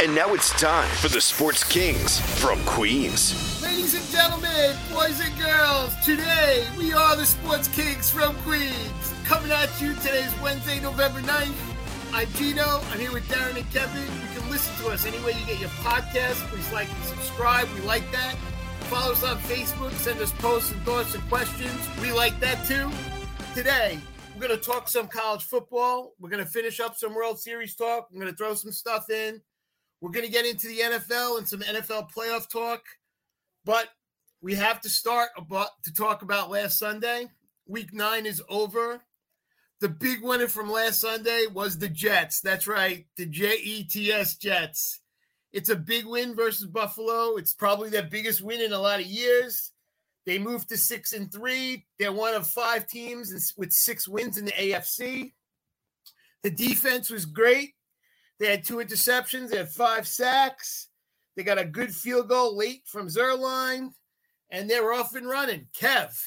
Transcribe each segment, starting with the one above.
And now it's time for the Sports Kings from Queens. Ladies and gentlemen, boys and girls, today we are the Sports Kings from Queens. Coming at you, today's Wednesday, November 9th. I'm Gino. I'm here with Darren and Kevin. You can listen to us any way you get your podcast. Please like and subscribe. We like that. Follow us on Facebook. Send us posts and thoughts and questions. We like that too. Today, we're going to talk some college football. We're going to finish up some World Series talk. I'm going to throw some stuff in. We're going to get into the NFL and some NFL playoff talk. But we have to start to talk about last Sunday. Week 9 is over. The big winner from last Sunday was the Jets. That's right, the Jets, Jets. It's a big win versus Buffalo. It's probably their biggest win in a lot of years. They moved to 6-3. They're one of 5 teams with 6 wins in the AFC. The defense was great. They had 2 interceptions. They had 5 sacks. They got a good field goal late from Zuerlein, and they're off and running. Kev.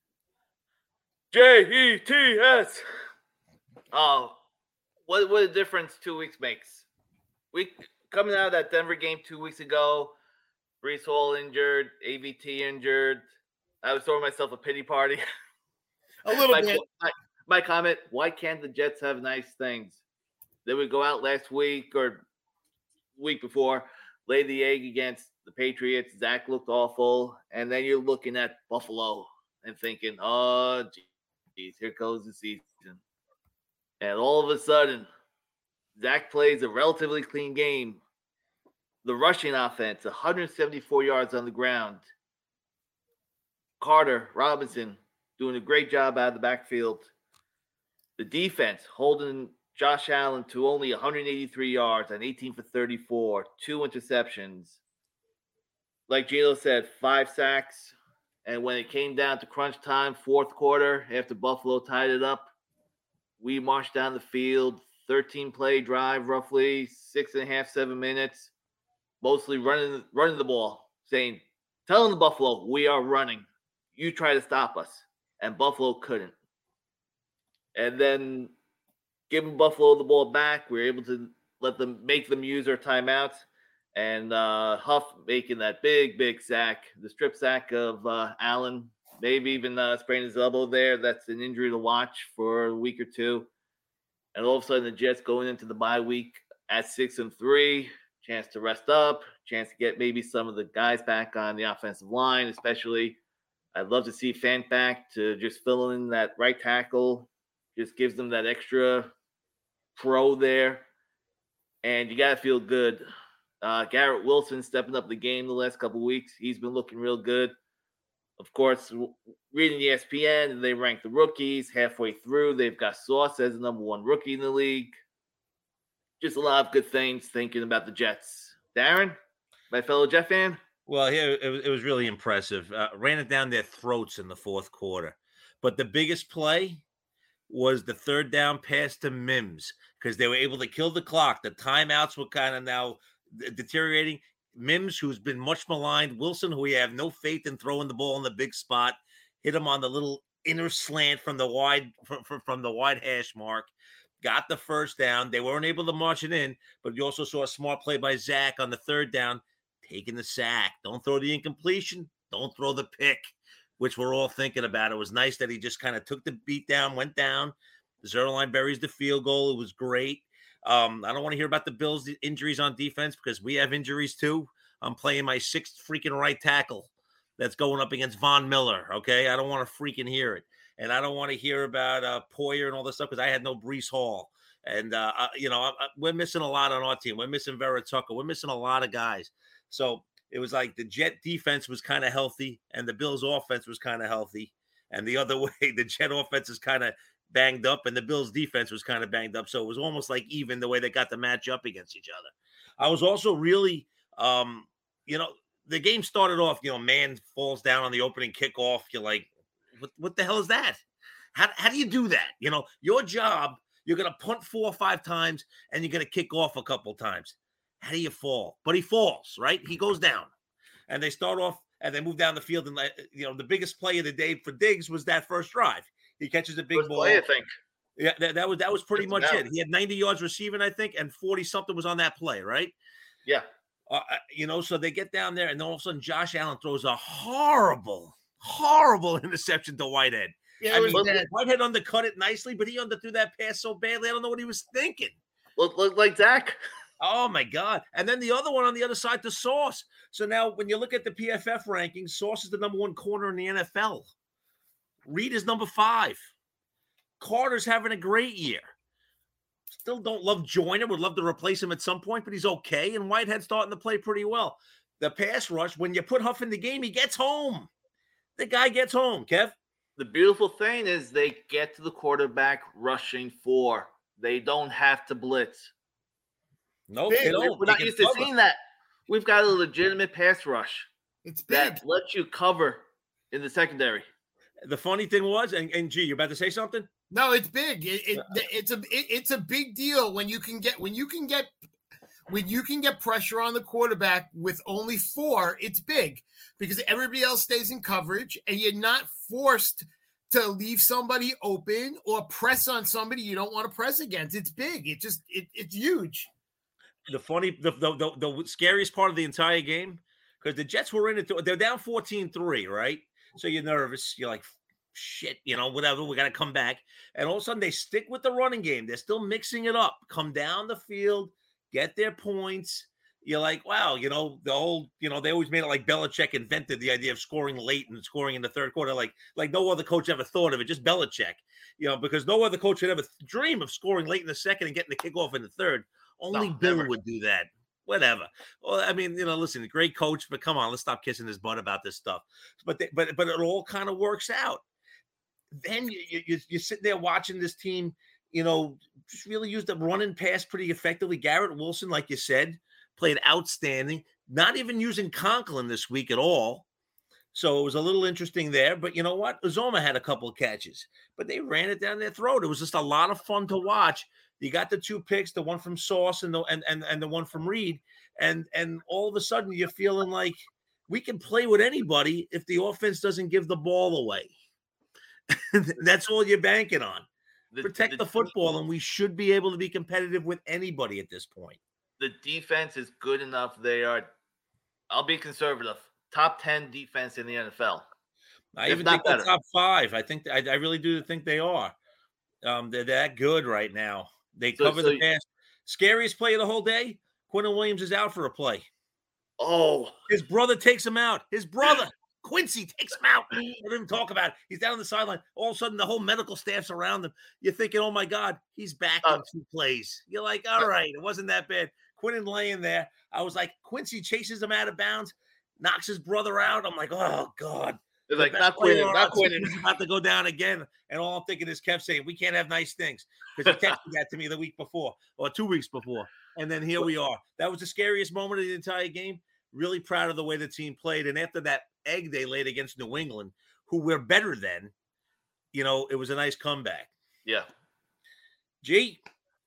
Jets. Oh, what a difference 2 weeks makes. Coming out of that Denver game 2 weeks ago, Breece Hall injured, AVT injured. I was throwing myself a pity party. A little bit. My comment, why can't the Jets have nice things? They would go out last week or week before, lay the egg against the Patriots. Zach looked awful. And then you're looking at Buffalo and thinking, oh, geez, here goes the season. And all of a sudden, Zach plays a relatively clean game. The rushing offense, 174 yards on the ground. Carter, Robinson, doing a great job out of the backfield. The defense, holding Josh Allen to only 183 yards and 18 for 34, 2 interceptions. Like Gino said, 5 sacks. And when it came down to crunch time, fourth quarter, after Buffalo tied it up, we marched down the field, 13-play drive, roughly 6.5, 7 minutes, mostly running the ball, telling the Buffalo, we are running. You try to stop us. And Buffalo couldn't. And then giving Buffalo the ball back, we were able to make them use their timeouts. And Huff making that big sack, the strip sack of Allen, maybe even spraining his elbow there. That's an injury to watch for a week or two. And all of a sudden, the Jets going into the bye week at 6-3, chance to rest up, chance to get maybe some of the guys back on the offensive line, especially. I'd love to see Fant back to just fill in that right tackle. Just gives them that extra pro there. And you got to feel good. Garrett Wilson stepping up the game the last couple of weeks. He's been looking real good. Of course, reading ESPN, they rank the rookies halfway through. They've got Sauce as the number 1 rookie in the league. Just a lot of good things thinking about the Jets. Darren, my fellow Jet fan? Well, yeah, it was really impressive. Ran it down their throats in the fourth quarter. But the biggest play was the third down pass to Mims because they were able to kill the clock. The timeouts were kind of now deteriorating. Mims, who's been much maligned, Wilson, who we have no faith in throwing the ball in the big spot, hit him on the little inner slant from the wide hash mark, got the first down. They weren't able to march it in, but you also saw a smart play by Zach on the third down, taking the sack. Don't throw the incompletion. Don't throw the pick, which we're all thinking about. It was nice that he just kind of took the beat down, went down. Zuerlein buries the field goal. It was great. I don't want to hear about the Bills' injuries on defense because we have injuries too. I'm playing my 6th freaking right tackle that's going up against Von Miller, okay? I don't want to freaking hear it. And I don't want to hear about Poyer and all this stuff because I had no Breece Hall. And, we're missing a lot on our team. We're missing Vera Tucker. We're missing a lot of guys. So it was like the Jet defense was kind of healthy and the Bills' offense was kind of healthy. And the other way, the Jet offense is kind of banged up and the Bills defense was kind of banged up. So it was almost like even the way they got to match up against each other. I was also really, the game started off, man falls down on the opening kickoff. You're like, what the hell is that? How do you do that? Your job, you're going to punt 4 or 5 times and you're going to kick off a couple times. How do you fall? But he falls, right? He goes down and they start off and they move down the field. And, the biggest play of the day for Diggs was that first drive. He catches a big ball. Play, I think. Yeah, that was pretty much it. He had 90 yards receiving, I think, and 40-something was on that play, right? Yeah. So they get down there, and then all of a sudden Josh Allen throws a horrible interception to Whitehead. Yeah, Whitehead undercut it nicely, but he underthrew that pass so badly. I don't know what he was thinking. Look like Dak. Oh, my God. And then the other one on the other side to Sauce. So now when you look at the PFF rankings, Sauce is the number 1 corner in the NFL. Reed is number 5. Carter's having a great year. Still don't love Joyner. Would love to replace him at some point, but he's okay. And Whitehead's starting to play pretty well. The pass rush, when you put Huff in the game, he gets home. The guy gets home, Kev. The beautiful thing is they get to the quarterback rushing 4. They don't have to blitz. No, they don't. We're not used to seeing that. We've got a legitimate pass rush. It's big. That lets you cover in the secondary. The funny thing was, and G, you about to say something? No, it's big. It's a big deal when you can get pressure on the quarterback with only 4. It's big because everybody else stays in coverage, and you're not forced to leave somebody open or press on somebody you don't want to press against. It's big. It's huge. The scariest part of the entire game, because the Jets were in it. They're down 14-3, right? So you're nervous. You're like, shit, whatever. We got to come back. And all of a sudden, they stick with the running game. They're still mixing it up. Come down the field, get their points. You're like, wow, the whole, they always made it like Belichick invented the idea of scoring late and scoring in the third quarter. Like no other coach ever thought of it, just Belichick, because no other coach would ever dream of scoring late in the second and getting the kickoff in the third. Only Bill would do that. Whatever. Well, I mean, listen, great coach, but come on, let's stop kissing his butt about this stuff. But it all kind of works out. Then you sit there watching this team, just really use the run and pass pretty effectively. Garrett Wilson, like you said, played outstanding. Not even using Conklin this week at all. So it was a little interesting there. But you know what? Uzomah had a couple of catches, but they ran it down their throat. It was just a lot of fun to watch. You got the 2 picks, the one from Sauce and the one from Reed. And all of a sudden you're feeling like we can play with anybody if the offense doesn't give the ball away. That's all you're banking on. Protect the football, and we should be able to be competitive with anybody at this point. The defense is good enough. They are, I'll be conservative, top 10 defense in the NFL. I even think they're top 5. I really do think they are. They're that good right now. They cover the pass. Scariest play of the whole day, Quinton Williams is out for a play. Oh. His brother takes him out. His brother, Quincy, takes him out. I didn't even talk about it. He's down on the sideline. All of a sudden, the whole medical staff's around him. You're thinking, oh, my God, he's back in 2 plays. You're like, all right, it wasn't that bad. Quinton laying there. I was like, Quincy chases him out of bounds, knocks his brother out. I'm like, oh, God. They're like, not Quinton. He's about to go down again. And all I'm thinking is Kev saying, we can't have nice things. Because he texted that to me the week before or 2 weeks before. And then here we are. That was the scariest moment of the entire game. Really proud of the way the team played. And after that egg they laid against New England, who were better than, it was a nice comeback. Yeah. G?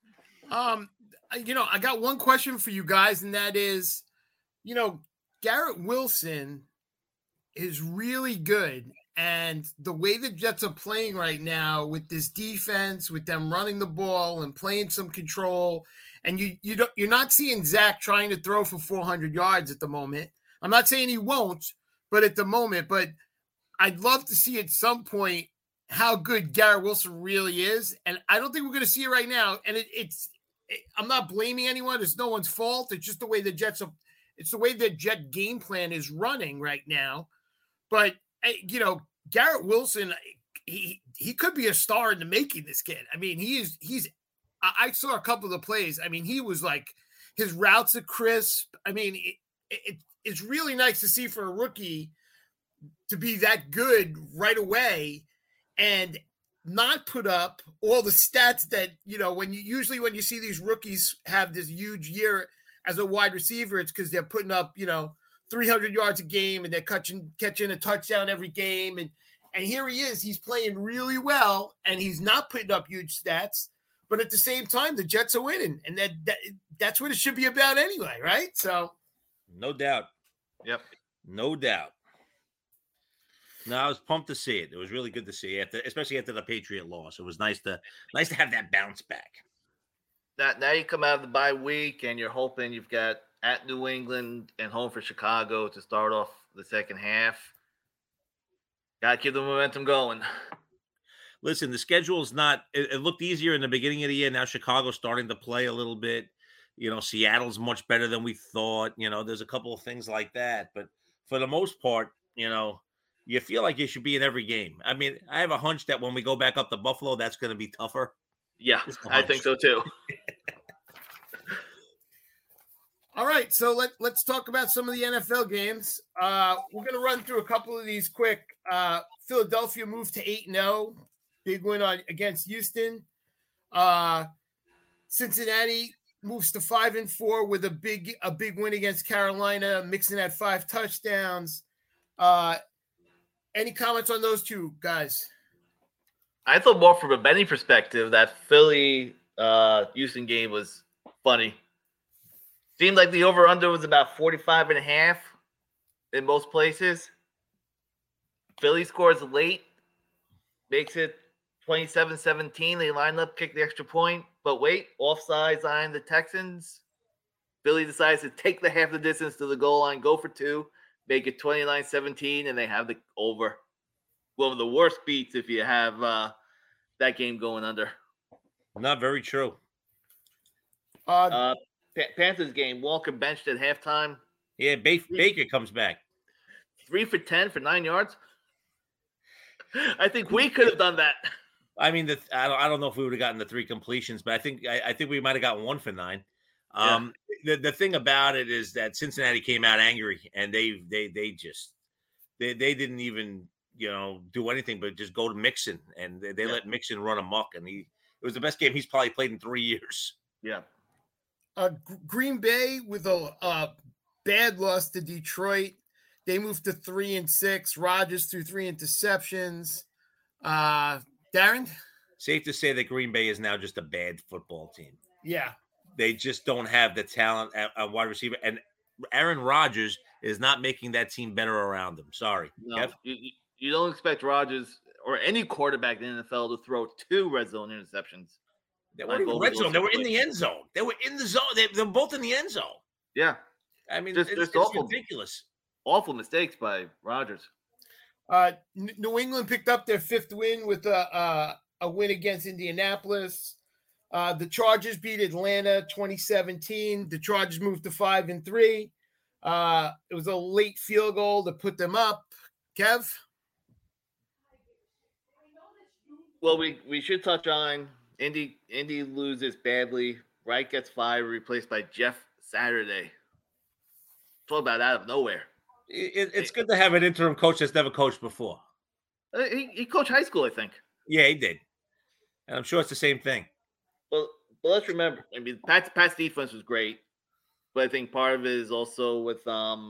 I got one question for you guys, and that is, Garrett Wilson is really good. And the way the Jets are playing right now with this defense, with them running the ball and playing some control, and you're not seeing Zach trying to throw for 400 yards at the moment. I'm not saying he won't, but at the moment. But I'd love to see at some point how good Garrett Wilson really is. And I don't think we're going to see it right now. And I'm not blaming anyone. It's no one's fault. It's just the way it's the way the Jet game plan is running right now. But, Garrett Wilson, he could be a star in the making, this kid. I mean, I saw a couple of the plays. I mean, he was like, his routes are crisp. I mean, it's really nice to see for a rookie to be that good right away and not put up all the stats that, when you see these rookies have this huge year as a wide receiver, it's because they're putting up, 300 yards a game and they're catching a touchdown every game. And here he is, he's playing really well and he's not putting up huge stats, but at the same time, the Jets are winning. And that's what it should be about anyway. Right. So. No doubt. Yep. No doubt. No, I was pumped to see it. It was really good to see especially after the Patriot loss. It was nice to have that bounce back. Now you come out of the bye week and you're hoping you've got at New England and home for Chicago to start off the second half. Got to keep the momentum going. Listen, the schedule is not – it looked easier in the beginning of the year. Now Chicago's starting to play a little bit. Seattle's much better than we thought. There's a couple of things like that. But for the most part, you feel like you should be in every game. I mean, I have a hunch that when we go back up to Buffalo, that's going to be tougher. Yeah, I think so too. All right, so let's talk about some of the NFL games. We're going to run through a couple of these quick. Philadelphia moved to 8-0. Big win against Houston. Cincinnati moves to 5-4 with a big win against Carolina. Mixon had 5 touchdowns. Any comments on those two guys? I thought more from a betting perspective that Philly Houston game was funny. Seemed like the over-under was about 45.5 in most places. Philly scores late, makes it 27-17. They line up, kick the extra point. But wait, offsides on the Texans. Philly decides to take the half the distance to the goal line, go for 2, make it 29-17, and they have the over. One of the worst beats if you have that game going under. Not very true. Panthers game, Walker benched at halftime. Yeah, Baker comes back. 3 for 10 for 9 yards. I think we could have done that. I mean, I don't know if we would have gotten the 3 completions, but I think we might have gotten 1 for 9. The thing about it is that Cincinnati came out angry, and they didn't even do anything but just go to Mixon, and they let Mixon run amok, and it was the best game he's probably played in 3 years. Yeah. Green Bay with a bad loss to Detroit. They moved to 3-6. Rodgers threw 3 interceptions. Darren? Safe to say that Green Bay is now just a bad football team. Yeah. They just don't have the talent at wide receiver. And Aaron Rodgers is not making that team better around him. Sorry. No, you don't expect Rodgers or any quarterback in the NFL to throw 2 red zone interceptions. They weren't even red zone. They were in the end zone. They were in the zone. They were both in the end zone. Yeah. I mean, it's awful. Ridiculous. Awful mistakes by Rodgers. New England picked up their 5th win with a win against Indianapolis. The Chargers beat Atlanta 2017. The Chargers moved to 5-3. It was a late field goal to put them up. Kev? Well, we should touch on Indy loses badly. Wright gets fired, replaced by Jeff Saturday. Talk about out of nowhere. It's good to have an interim coach that's never coached before. He coached high school, I think. Yeah, he did. And I'm sure it's the same thing. Well, but let's remember, I mean, Pat's defense was great, but I think part of it is also with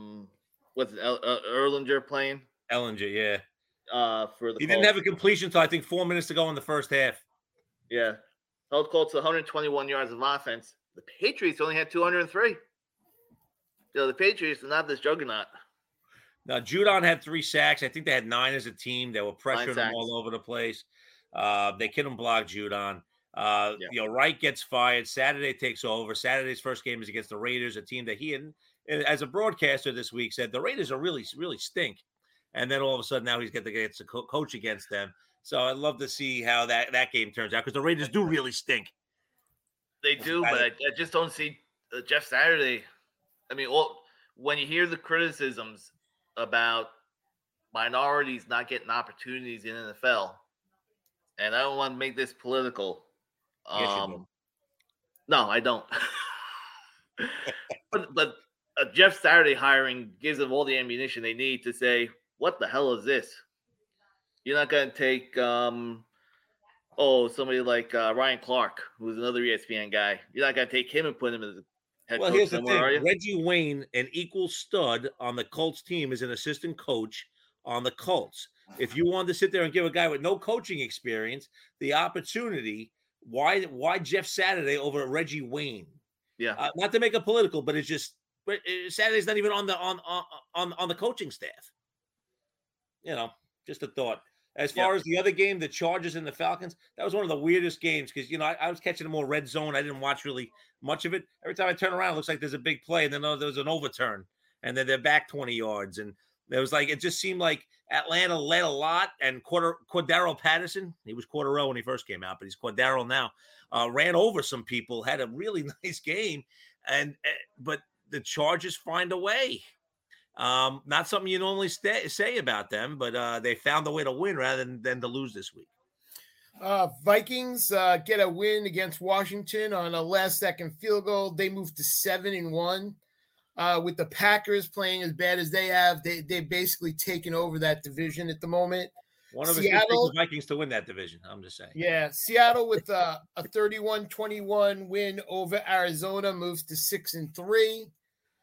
Erlinger playing. Ehlinger, yeah. For the he didn't have a completion until I think 4 minutes to go in the first half. Yeah, held Colts 121 yards of offense. The Patriots only had 203. The Patriots are not this juggernaut. Now, Judon had 3 sacks. I think they had 9 as a team. They were pressuring him all over the place. They couldn't block Judon. Wright gets fired. Saturday takes over. Saturday's first game is against the Raiders, a team that he, as a broadcaster this week, said the Raiders are really, really stink. And then all of a sudden now he's got to coach against them. So I'd love to see how that game turns out because the Raiders do really stink. They do, but I just don't see Jeff Saturday. I mean, when you hear the criticisms about minorities not getting opportunities in the NFL, and I don't want to make this political. Yes, you do. No, I don't. but Jeff Saturday hiring gives them all the ammunition they need to say, what the hell is this? You're not going to take somebody like Ryan Clark, who's another ESPN guy. You're not going to take him and put him as a head coach here's somewhere, the are thing. you? Reggie Wayne, an equal stud on the Colts team, is an assistant coach on the Colts. If you wanted to sit there and give a guy with no coaching experience the opportunity, why Jeff Saturday over Reggie Wayne? Yeah. Not to make it political, but it's just Saturday's not even on the coaching staff. Just a thought. As far as the other game, the Chargers and the Falcons, that was one of the weirdest games because, I was catching a more red zone. I didn't watch really much of it. Every time I turn around, it looks like there's a big play, and then there was an overturn, and then they're back 20 yards. And it just seemed like Atlanta led a lot, and Cordero Patterson, he was Cordero when he first came out, but he's Cordero now, ran over some people, had a really nice game, but the Chargers find a way. Not something you normally say about them, but they found a way to win rather than to lose this week. Vikings get a win against Washington on a last-second field goal. They move to 7-1. With the Packers playing as bad as they have, they've basically taken over that division at the moment. One of us expects the Vikings to win that division. I'm just saying. Yeah, Seattle with a 31-21 win over Arizona moves to 6-3.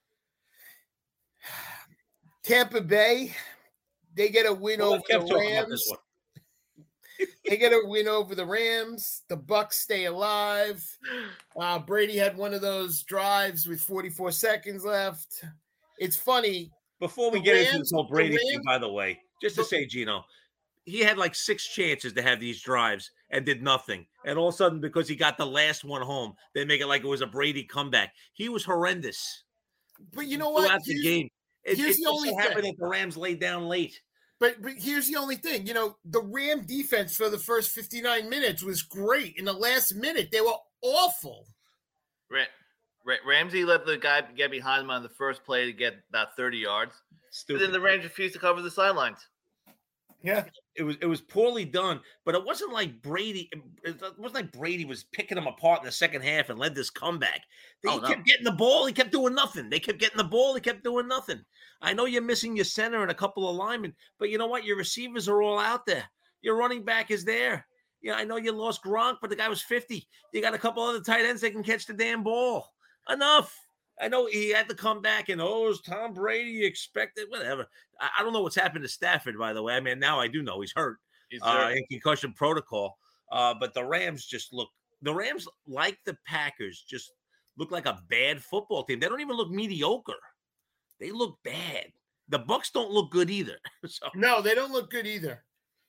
Tampa Bay, they get a win over the Rams. They get a win over the Rams. The Bucs stay alive. Brady had one of those drives with 44 seconds left. It's funny. Before we get into this whole Brady thing, by the way, just to say, Gino, he had like 6 chances to have these drives and did nothing. And all of a sudden, because he got the last one home, they make it like it was a Brady comeback. He was horrendous. But you know what? Throughout the game. Here's the only thing. Happened that the Rams laid down late. But here's the only thing. The Ram defense for the first 59 minutes was great. In the last minute, they were awful. Ramsey let the guy get behind him on the first play to get about 30 yards. Stupid. And then the Rams refused to cover the sidelines. Yeah. It was poorly done, but it wasn't like Brady. It wasn't like Brady was picking them apart in the second half and led this comeback. He kept getting the ball. He kept doing nothing. They kept getting the ball. He kept doing nothing. I know you're missing your center and a couple of linemen, but you know what? Your receivers are all out there. Your running back is there. Yeah, I know you lost Gronk, but the guy was 50. You got a couple other tight ends that can catch the damn ball. Enough. I know he had to come back and, it's Tom Brady expected, whatever. I don't know what's happened to Stafford, by the way. I mean, now I do know he's hurt in concussion protocol. But the Rams like the Packers, just look like a bad football team. They don't even look mediocre. They look bad. The Bucs don't look good either. No, they don't look good either.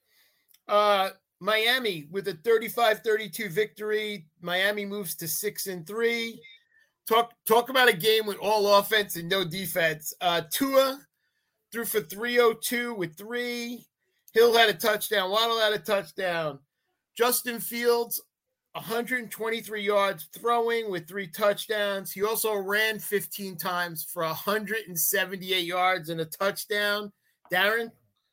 Miami with a 35-32 victory. Miami moves to 6-3. Talk about a game with all offense and no defense. Tua threw for 302 with 3. Hill had a touchdown. Waddle had a touchdown. Justin Fields, 123 yards throwing with 3 touchdowns. He also ran 15 times for 178 yards and a touchdown. Darren?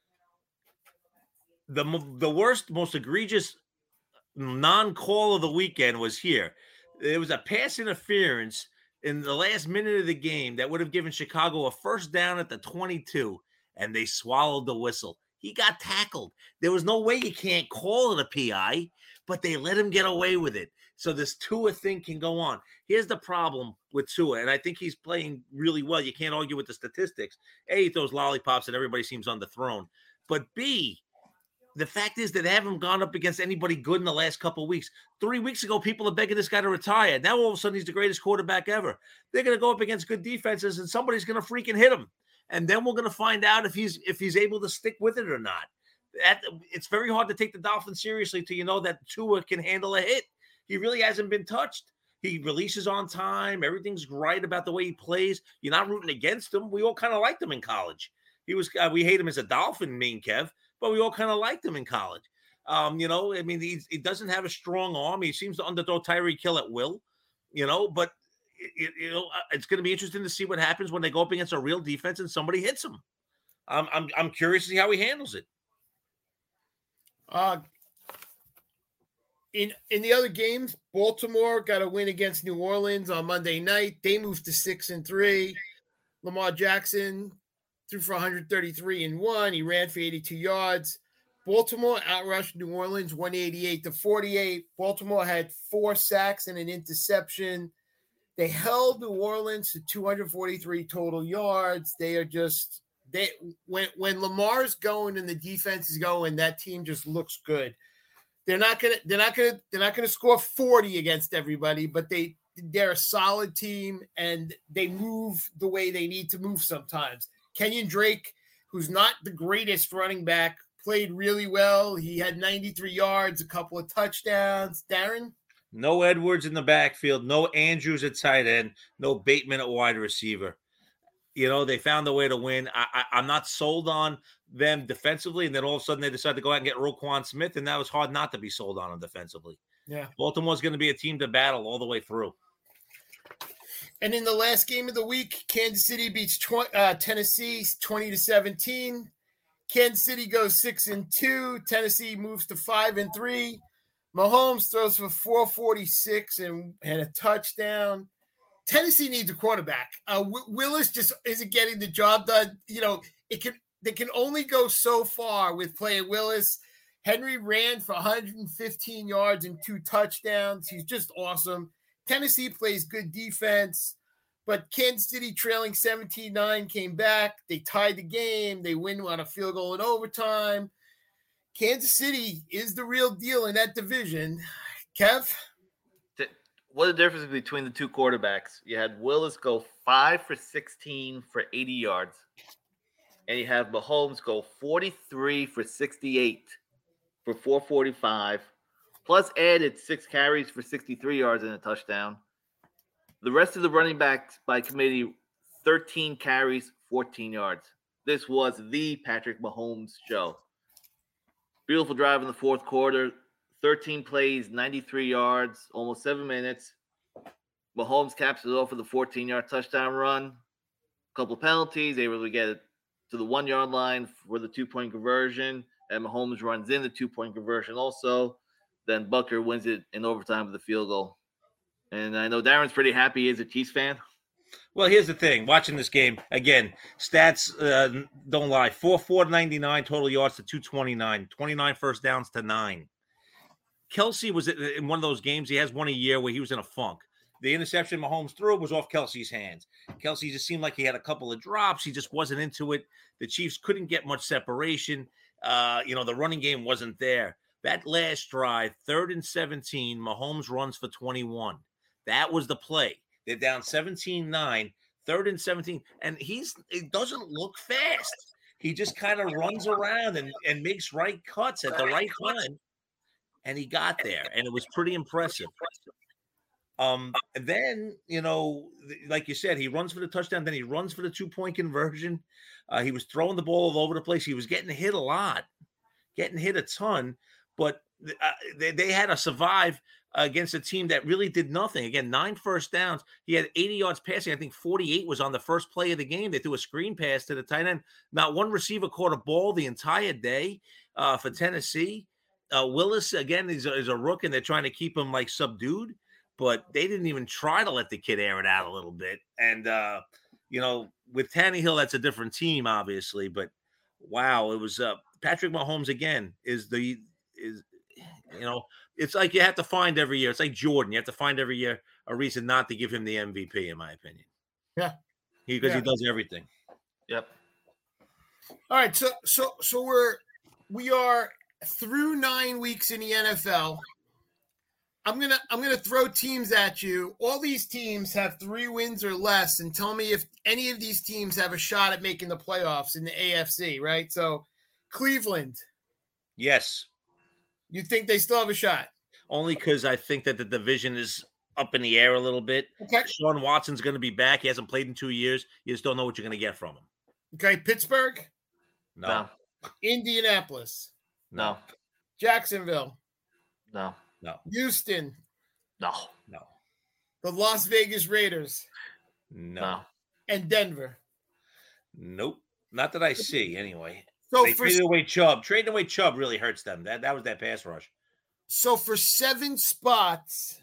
The worst, most egregious non-call of the weekend was here. There was a pass interference in the last minute of the game that would have given Chicago a first down at the 22, and they swallowed the whistle. He got tackled. There was no way you can't call it a PI, but they let him get away with it. So this Tua thing can go on. Here's the problem with Tua, and I think he's playing really well. You can't argue with the statistics. A, he throws lollipops and everybody seems underthrown. But B, the fact is that they haven't gone up against anybody good in the last couple of weeks. 3 weeks ago, people are begging this guy to retire. Now, all of a sudden, he's the greatest quarterback ever. They're going to go up against good defenses, and somebody's going to freaking hit him. And then we're going to find out if he's able to stick with it or not. It's very hard to take the Dolphins seriously till you know that Tua can handle a hit. He really hasn't been touched. He releases on time. Everything's right about the way he plays. You're not rooting against him. We all kind of liked him in college. We hate him as a Dolphin, Kev, but we all kind of liked him in college. I mean, he doesn't have a strong arm. He seems to underthrow Tyreek Hill at will, but it's going to be interesting to see what happens when they go up against a real defense and somebody hits him. I'm curious to see how he handles it. In the other games, Baltimore got a win against New Orleans on Monday night. They moved to 6-3. Lamar Jackson threw for 133 and 1. He ran for 82 yards. Baltimore outrushed New Orleans 188-48. Baltimore had 4 sacks and an interception. They held New Orleans to 243 total yards. When Lamar's going and the defense is going, that team just looks good. They're not gonna score 40 against everybody, but they're a solid team and they move the way they need to move sometimes. Kenyon Drake, who's not the greatest running back, played really well. He had 93 yards, a couple of touchdowns. Darren? No Edwards in the backfield, no Andrews at tight end, no Bateman at wide receiver. They found a way to win. I'm not sold on them defensively, and then all of a sudden they decided to go out and get Roquan Smith, and that was hard not to be sold on them defensively. Yeah. Baltimore's going to be a team to battle all the way through. And in the last game of the week, Kansas City beats Tennessee 20-17. Kansas City goes 6-2. Tennessee moves to 5-3. Mahomes throws for 446 and a touchdown. Tennessee needs a quarterback. Willis just isn't getting the job done. They can only go so far with playing Willis. Henry ran for 115 yards and 2 touchdowns. He's just awesome. Tennessee plays good defense, but Kansas City trailing 17-9 came back. They tied the game. They win on a field goal in overtime. Kansas City is the real deal in that division. Kev? What a difference between the two quarterbacks. You had Willis go 5 for 16 for 80 yards. And you have Mahomes go 43 for 68 for 445. Plus added 6 carries for 63 yards and a touchdown. The rest of the running backs by committee, 13 carries, 14 yards. This was the Patrick Mahomes show. Beautiful drive in the fourth quarter. 13 plays, 93 yards, almost 7 minutes. Mahomes caps it off with a 14-yard touchdown run. A couple penalties, able to get it to the 1-yard line for the 2-point conversion. And Mahomes runs in the 2-point conversion also. Then Butker wins it in overtime with a field goal. And I know Darren's pretty happy he is a Chiefs fan. Well, here's the thing. Watching this game, again, stats don't lie. 499 total yards to 229. 29 first downs to 9. Kelce was in one of those games. He has one a year where he was in a funk. The interception Mahomes threw was off Kelce's hands. Kelce just seemed like he had a couple of drops. He just wasn't into it. The Chiefs couldn't get much separation. The running game wasn't there. That last drive, 3rd and 17, Mahomes runs for 21. That was the play. They're down 17-9, 3rd and 17, and it doesn't look fast. He just kind of runs around and makes right cuts at the right time. And he got there, and it was pretty impressive. And then, like you said, he runs for the touchdown. Then he runs for the 2-point conversion. He was throwing the ball all over the place. He was getting hit a lot, getting hit a ton. But they had to survive against a team that really did nothing. Again, 9 first downs. He had 80 yards passing. I think 48 was on the first play of the game. They threw a screen pass to the tight end. Not one receiver caught a ball the entire day for Tennessee. Willis, again, is a rook, and they're trying to keep him subdued, but they didn't even try to let the kid air it out a little bit. And, with Tannehill, that's a different team, obviously, but wow, it was Patrick Mahomes again it's like you have to find every year. It's like Jordan. You have to find every year a reason not to give him the MVP, in my opinion. Yeah. Because he does everything. Yep. All right. So we are through 9 weeks in the NFL. I'm gonna throw teams at you. All these teams have 3 wins or less, and tell me if any of these teams have a shot at making the playoffs in the AFC, right? So Cleveland. Yes. You think they still have a shot? Only because I think that the division is up in the air a little bit. Okay. Sean Watson's going to be back. He hasn't played in 2 years. You just don't know what you're going to get from him. Okay. Pittsburgh? No. Indianapolis? No. Jacksonville? No. Houston? No. The Las Vegas Raiders? No. And Denver? Nope. Not that I see, anyway. So they traded away Chubb. Trading away Chubb really hurts them. That was that pass rush. So for 7 spots,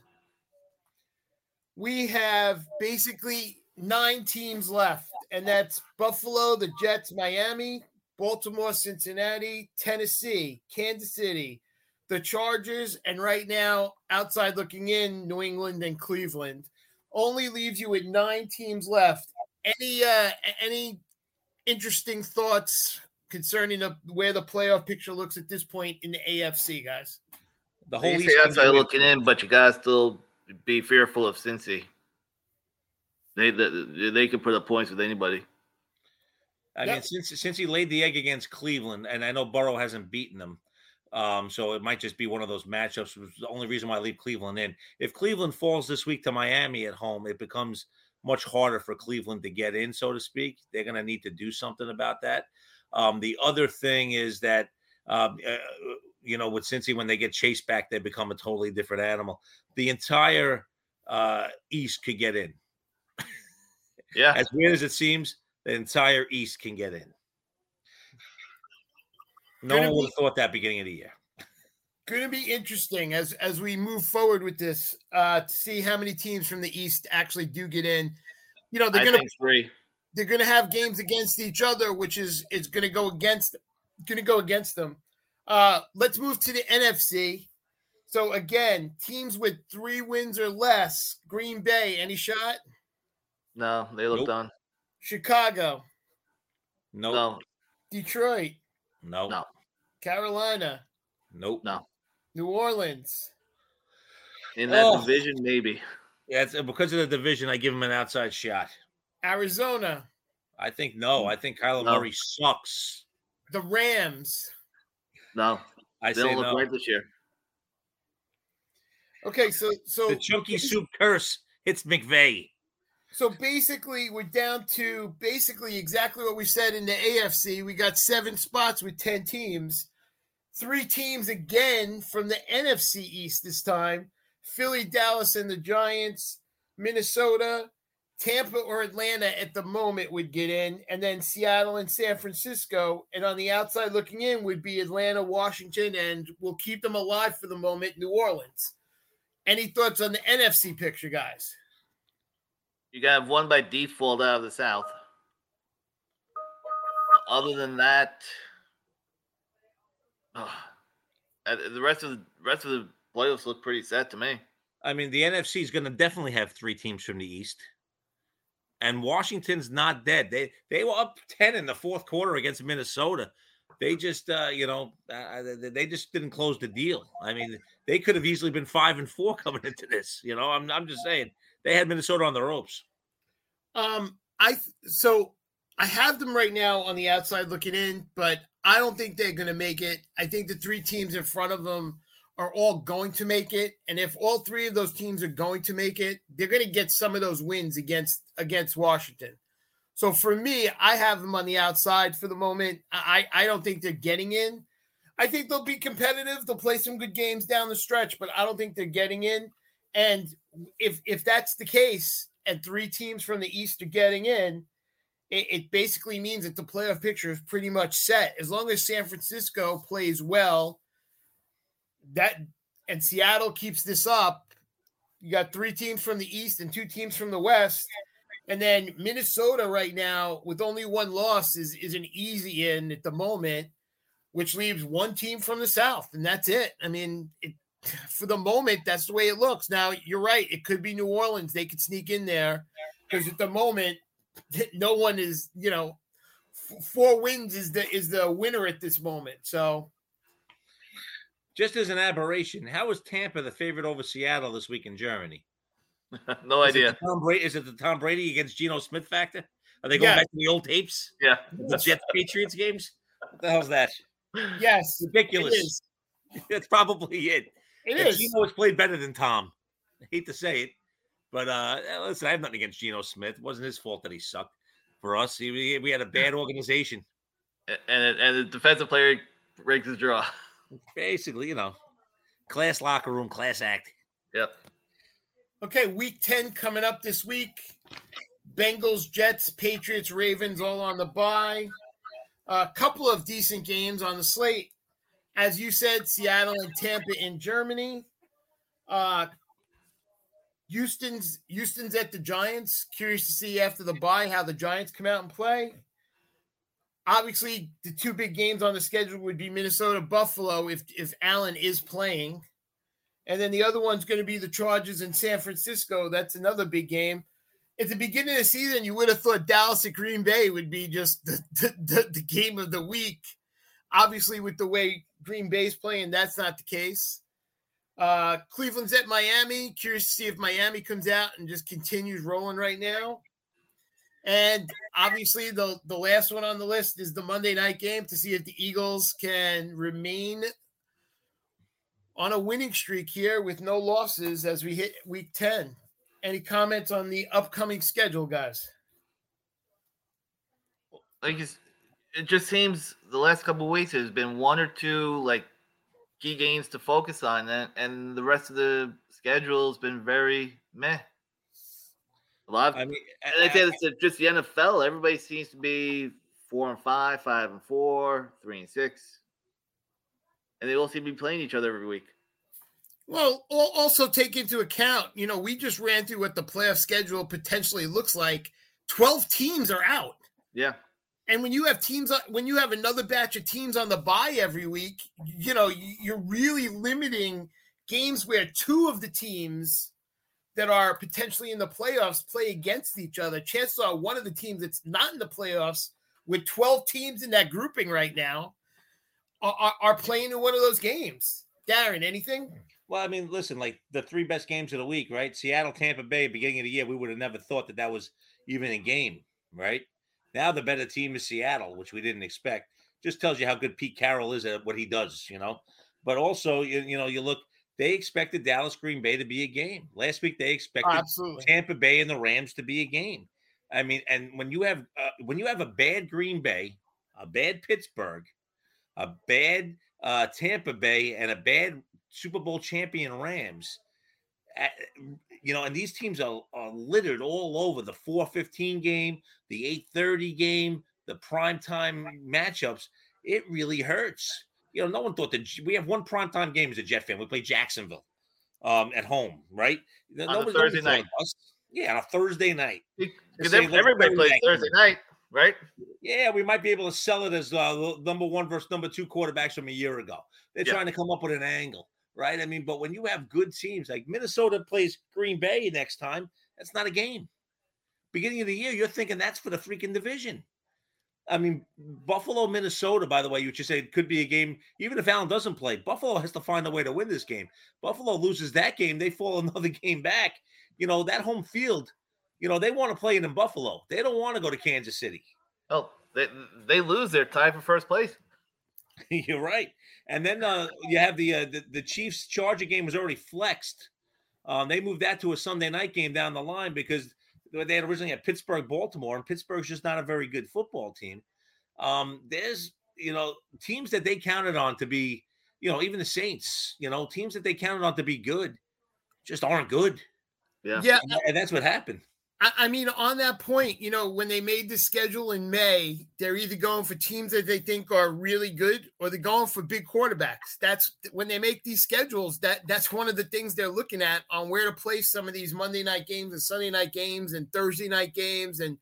we have basically 9 teams left, and that's Buffalo, the Jets, Miami, Baltimore, Cincinnati, Tennessee, Kansas City, the Chargers, and right now, outside looking in, New England and Cleveland. Only leaves you with 9 teams left. Any interesting thoughts concerning where the playoff picture looks at this point in the AFC, guys? The whole East outside looking in, but you guys still be fearful of Cincy. They can put up points with anybody. I mean, since he laid the egg against Cleveland, and I know Burrow hasn't beaten them, so it might just be one of those matchups. Which is the only reason why I leave Cleveland in. If Cleveland falls this week to Miami at home, it becomes much harder for Cleveland to get in, so to speak. They're going to need to do something about that. The other thing is that, with Cincy, when they get chased back, they become a totally different animal. The entire East could get in. Yeah. As weird as it seems, the entire East can get in. No one would have thought that beginning of the year. Going to be interesting as we move forward with this to see how many teams from the East actually do get in. They're going to 3. They're going to have games against each other, which is going to go against them. Let's move to the NFC. So again, teams with 3 wins or less. Green Bay, any shot? No, they look done. Chicago. Nope. No. Detroit. Nope. No. Carolina. Nope. No. New Orleans. In that division, maybe. Yeah, it's, because of the division, I give him an outside shot. Arizona. I think no. I think Kyler Murray sucks. The Rams. No. They don't look right this year. Okay, so the chunky soup curse hits McVay. So basically, we're down to exactly what we said in the AFC. We got 7 spots with 10 teams. 3 teams again from the NFC East this time. Philly, Dallas, and the Giants. Minnesota, Tampa, or Atlanta at the moment would get in. And then Seattle and San Francisco. And on the outside looking in would be Atlanta, Washington, and we'll keep them alive for the moment, New Orleans. Any thoughts on the NFC picture, guys? You got to have one by default out of the South. Other than that, the rest of the playoffs look pretty set to me. I mean, the NFC is going to definitely have 3 teams from the East, and Washington's not dead. They were up 10 in the fourth quarter against Minnesota. They just, they just didn't close the deal. I mean, they could have easily been 5-4 coming into this. I'm just saying. They had Minnesota on the ropes. I have them right now on the outside looking in, but I don't think they're going to make it. I think the 3 teams in front of them are all going to make it. And if all 3 of those teams are going to make it, they're going to get some of those wins against Washington. So for me, I have them on the outside for the moment. I don't think they're getting in. I think they'll be competitive. They'll play some good games down the stretch, but I don't think they're getting in. And if that's the case and 3 teams from the East are getting in, it basically means that the playoff picture is pretty much set. As long as San Francisco plays well, and Seattle keeps this up, you got 3 teams from the East and 2 teams from the West. And then Minnesota right now, with only 1 loss, is an easy in at the moment, which leaves 1 team from the South, and that's it. I mean, for the moment, that's the way it looks. Now, you're right. It could be New Orleans. They could sneak in there because at the moment, no one is, 4 wins is the winner at this moment. So, just as an aberration, how is Tampa the favorite over Seattle this week in Germany? No idea. Is it the Tom Brady against Geno Smith factor? Are they going back to the old tapes? Yeah. The Jets Patriots games? What the hell's that? Yes. Ridiculous. That's probably it. It is. Geno has played better than Tom. I hate to say it. But listen, I have nothing against Geno Smith. It wasn't his fault that he sucked. For us, we had a bad organization. And the defensive player breaks his draw. Basically, class locker room, class act. Yep. Okay, week 10 coming up this week. Bengals, Jets, Patriots, Ravens all on the bye. A couple of decent games on the slate. As you said, Seattle and Tampa in Germany. Houston's at the Giants. Curious to see after the bye how the Giants come out and play. Obviously, the 2 big games on the schedule would be Minnesota, Buffalo if Allen is playing. And then the other one's going to be the Chargers in San Francisco. That's another big game. At the beginning of the season, you would have thought Dallas at Green Bay would be just the game of the week. Obviously, with the way Green Bay's playing, that's not the case. Cleveland's at Miami. Curious to see if Miami comes out and just continues rolling right now. And obviously, the last one on the list is the Monday night game to see if the Eagles can remain on a winning streak here with no losses as we hit week 10. Any comments on the upcoming schedule, guys? Like it just seems the last couple of weeks there's been one or two like key games to focus on, and the rest of the schedule has been very meh. A lot of, I mean, I think it's just the NFL. Everybody seems to be 4-5, 5-4, 3-6, and they all seem to be playing each other every week. Well, also take into account, we just ran through what the playoff schedule potentially looks like. 12 teams are out. Yeah. And when you have another batch of teams on the bye every week, you're really limiting games where two of the teams that are potentially in the playoffs play against each other. Chances are one of the teams that's not in the playoffs with 12 teams in that grouping right now are playing in one of those games. Darren, anything? Well, I mean, listen, like the three best games of the week, right? Seattle, Tampa Bay, beginning of the year, we would have never thought that was even a game, right? Now the better team is Seattle, which we didn't expect. Just tells you how good Pete Carroll is at what he does, But also, you look, they expected Dallas Green Bay to be a game. Last week they expected Tampa Bay and the Rams to be a game. I mean, and when you have a bad Green Bay, a bad Pittsburgh, a bad Tampa Bay, and a bad Super Bowl champion Rams, and these teams are littered all over the 4:15 game, the 8:30 game, the primetime matchups. It really hurts. No one thought that we have one primetime game as a Jet fan. We play Jacksonville at home, right? On a Thursday night. Yeah, on a Thursday night. Because everybody plays Thursday night, right? Yeah, we might be able to sell it as number one versus number two quarterbacks from a year ago. They're trying to come up with an angle, right? I mean, but when you have good teams, like Minnesota plays Green Bay next time, that's not a game. Beginning of the year, you're thinking that's for the freaking division. I mean, Buffalo, Minnesota, by the way, you just said could be a game. Even if Allen doesn't play, Buffalo has to find a way to win this game. Buffalo loses that game, they fall another game back. That home field, they want to play it in Buffalo. They don't want to go to Kansas City. Oh, they lose their tie for first place. You're right. And then you have the Chiefs Charger game was already flexed. They moved that to a Sunday night game down the line because they had originally had Pittsburgh, Baltimore, and Pittsburgh's just not a very good football team. There's, teams that they counted on to be, even the Saints, teams that they counted on to be good just aren't good. Yeah. And that's what happened. I mean, on that point, when they made the schedule in May, they're either going for teams that they think are really good or they're going for big quarterbacks. That's when they make these schedules, that's one of the things they're looking at on where to place some of these Monday night games and Sunday night games and Thursday night games. And,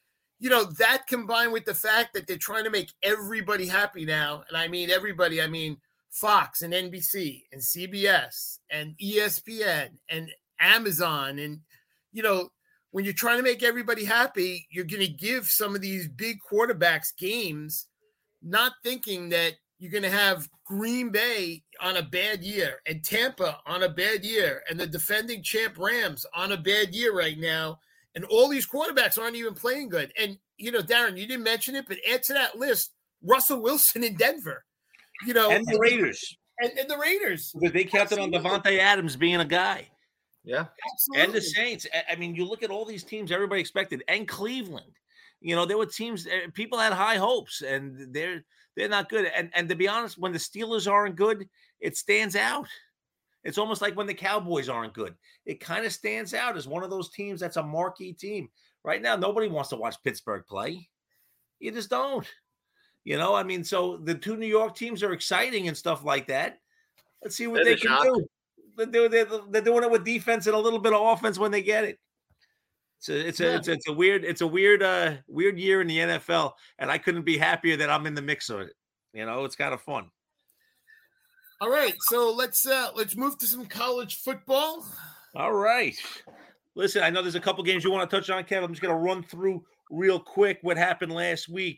that combined with the fact that they're trying to make everybody happy now. And I mean, everybody, Fox and NBC and CBS and ESPN and Amazon. And, when you're trying to make everybody happy, you're going to give some of these big quarterbacks games, not thinking that you're going to have Green Bay on a bad year and Tampa on a bad year and the defending champ Rams on a bad year right now. And all these quarterbacks aren't even playing good. And, Darren, you didn't mention it, but add to that list Russell Wilson in Denver. And the Raiders. And the Raiders. Because they counted on Devontae Adams being a guy. Yeah. Absolutely. And the Saints. I mean, you look at all these teams everybody expected. And Cleveland. There were teams, people had high hopes, and they're not good. And to be honest, when the Steelers aren't good, it stands out. It's almost like when the Cowboys aren't good. It kind of stands out as one of those teams that's a marquee team. Right now, nobody wants to watch Pittsburgh play. You just don't. So the two New York teams are exciting and stuff like that. Let's see what they can do. They're doing it with defense and a little bit of offense when they get it. It's a weird year in the NFL, and I couldn't be happier that I'm in the mix of it. It's kind of fun. All right, so let's move to some college football. All right. Listen, I know there's a couple games you want to touch on, Kev. I'm just going to run through real quick what happened last week.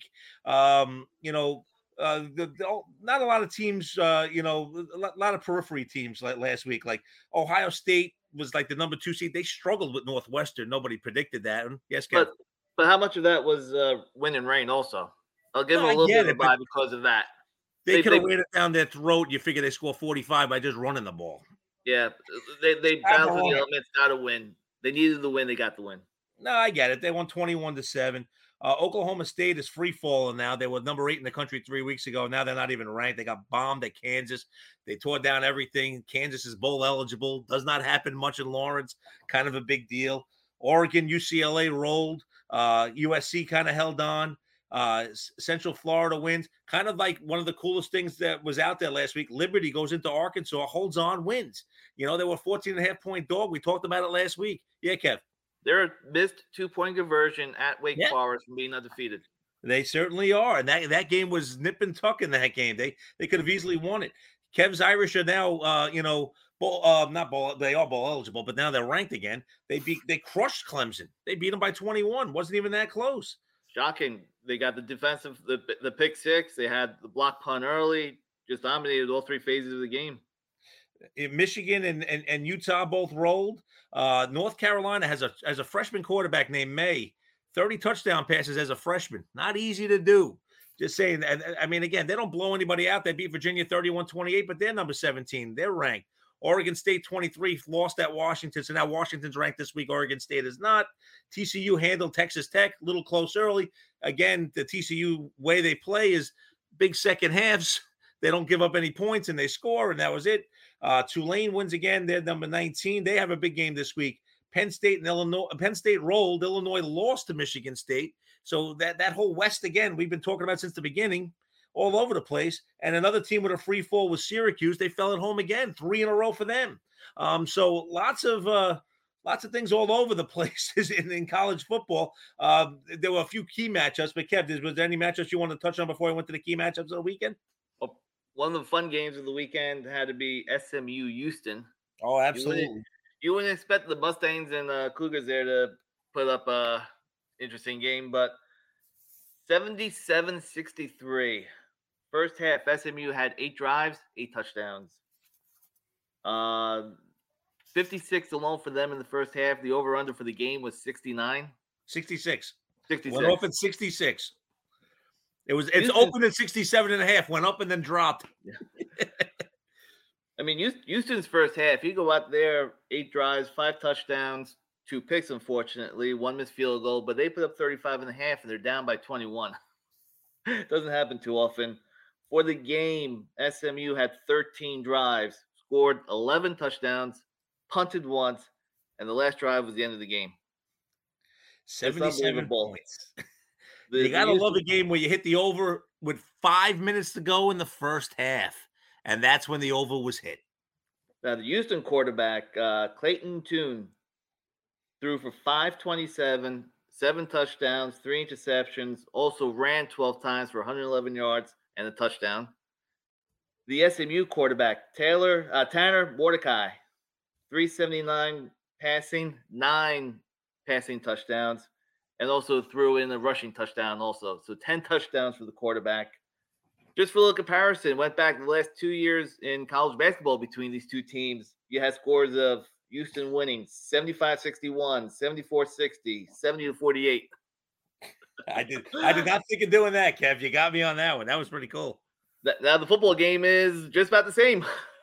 Not a lot of teams, a lot of periphery teams like last week. Like Ohio State was like the number 2 seed. They struggled with Northwestern. Nobody predicted that. Yes, Kevin. But how much of that was wind and rain also? I'll give No, them a I little get bit of it, a but vibe because of that. they could have ran it down their throat. You figure they score 45 by just running the ball. Yeah, they balanced the elements, got a win. They needed the win. They got the win. No, I get it. They won 21-7. Oklahoma State is free falling now. They were number 8 in the country 3 weeks ago. Now they're not even ranked. They got bombed at Kansas. They tore down everything. Kansas is bowl eligible. Does not happen much in Lawrence. Kind of a big deal. Oregon, UCLA rolled. USC kind of held on. Central Florida wins. Kind of like one of the coolest things that was out there last week. Liberty goes into Arkansas, holds on, wins. They were 14.5-point dog. We talked about it last week. Yeah, Kev. They're missed 2-point conversion at Wake Forest from being undefeated. They certainly are. And that game was nip and tuck in that game. They could have easily won it. Kev's Irish are now, not bowl. They are bowl eligible, but now they're ranked again. They crushed Clemson. They beat them by 21. Wasn't even that close. Shocking. They got the defensive, the pick six. They had the block punt early. Just dominated all 3 phases of the game. Michigan and Utah both rolled. North Carolina has a freshman quarterback named May. 30 touchdown passes as a freshman. Not easy to do. Just saying. I mean, again, they don't blow anybody out. They beat Virginia 31-28, but they're number 17. They're ranked. Oregon State 23 lost at Washington. So now Washington's ranked this week. Oregon State is not. TCU handled Texas Tech a little close early. Again, the TCU way they play is big second halves. They don't give up any points and they score, and that was it. Tulane wins again. They're number 19. They have a big game this week. Penn State and Illinois. Penn State rolled. Illinois lost to Michigan State. So that whole West, again, we've been talking about since the beginning, all over the place. And another team with a free fall was Syracuse. They fell at home again, 3 in a row for them. So lots of things all over the place in college football. There were a few key matchups, but Kev, was there any matchups you want to touch on before I went to the key matchups of the weekend? One of the fun games of the weekend had to be SMU Houston. Oh, absolutely. You wouldn't expect the Mustangs and Cougars there to put up a interesting game, but 77-63. First half, SMU had 8 drives, 8 touchdowns. 56 alone for them in the first half. The over-under for the game was 69. 66. 66. Went off at 66. It's open at 67.5, went up and then dropped. Yeah. I mean, Houston's first half, you go out there, 8 drives, 5 touchdowns, 2 picks, unfortunately, 1 missed field goal, but they put up 35.5 and they're down by 21. Doesn't happen too often. For the game, SMU had 13 drives, scored 11 touchdowns, punted once, and the last drive was the end of the game. 77 points. You got to love a game where you hit the over with 5 minutes to go in the first half, and that's when the over was hit. Now, the Houston quarterback, Clayton Tune, threw for 527, 7 touchdowns, 3 interceptions, also ran 12 times for 111 yards and a touchdown. The SMU quarterback, Tanner Mordecai, 379 passing, 9 passing touchdowns, and also threw in a rushing touchdown also. So 10 touchdowns for the quarterback. Just for a little comparison, went back the last 2 years in college basketball between these two teams. You had scores of Houston winning 75-61, 74-60, 70-48. I did not think of doing that, Kev. You got me on that one. That was pretty cool. Now the football game is just about the same.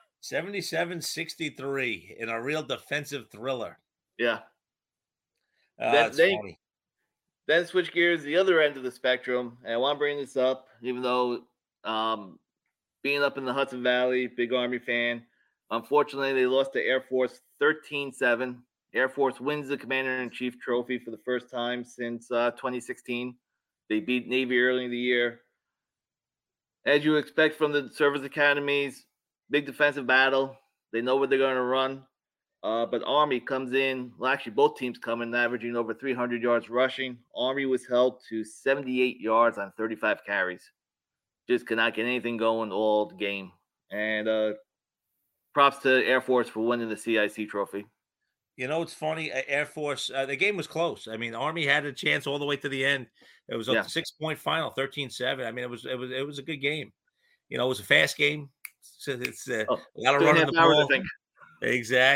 77-63 in a real defensive thriller. Yeah. That's funny. Then switch gears the other end of the spectrum, and I want to bring this up, even though being up in the Hudson Valley, big Army fan, unfortunately they lost to Air Force 13-7. Air Force wins the Commander-in-Chief trophy for the first time since 2016. They beat Navy early in the year. As you expect from the service academies, big defensive battle. They know what they're going to run. But Army comes in. Well, actually, both teams come in averaging over 300 yards rushing. Army was held to 78 yards on 35 carries. Just could not get anything going all the game. And props to Air Force for winning the CIC trophy. You know, it's funny. Air Force, the game was close. I mean, Army had a chance all the way to the end. It was a 6-point final, 13-7. I mean, it was a good game. You know, it was a fast game. So it's a lot of running the ball. Exactly.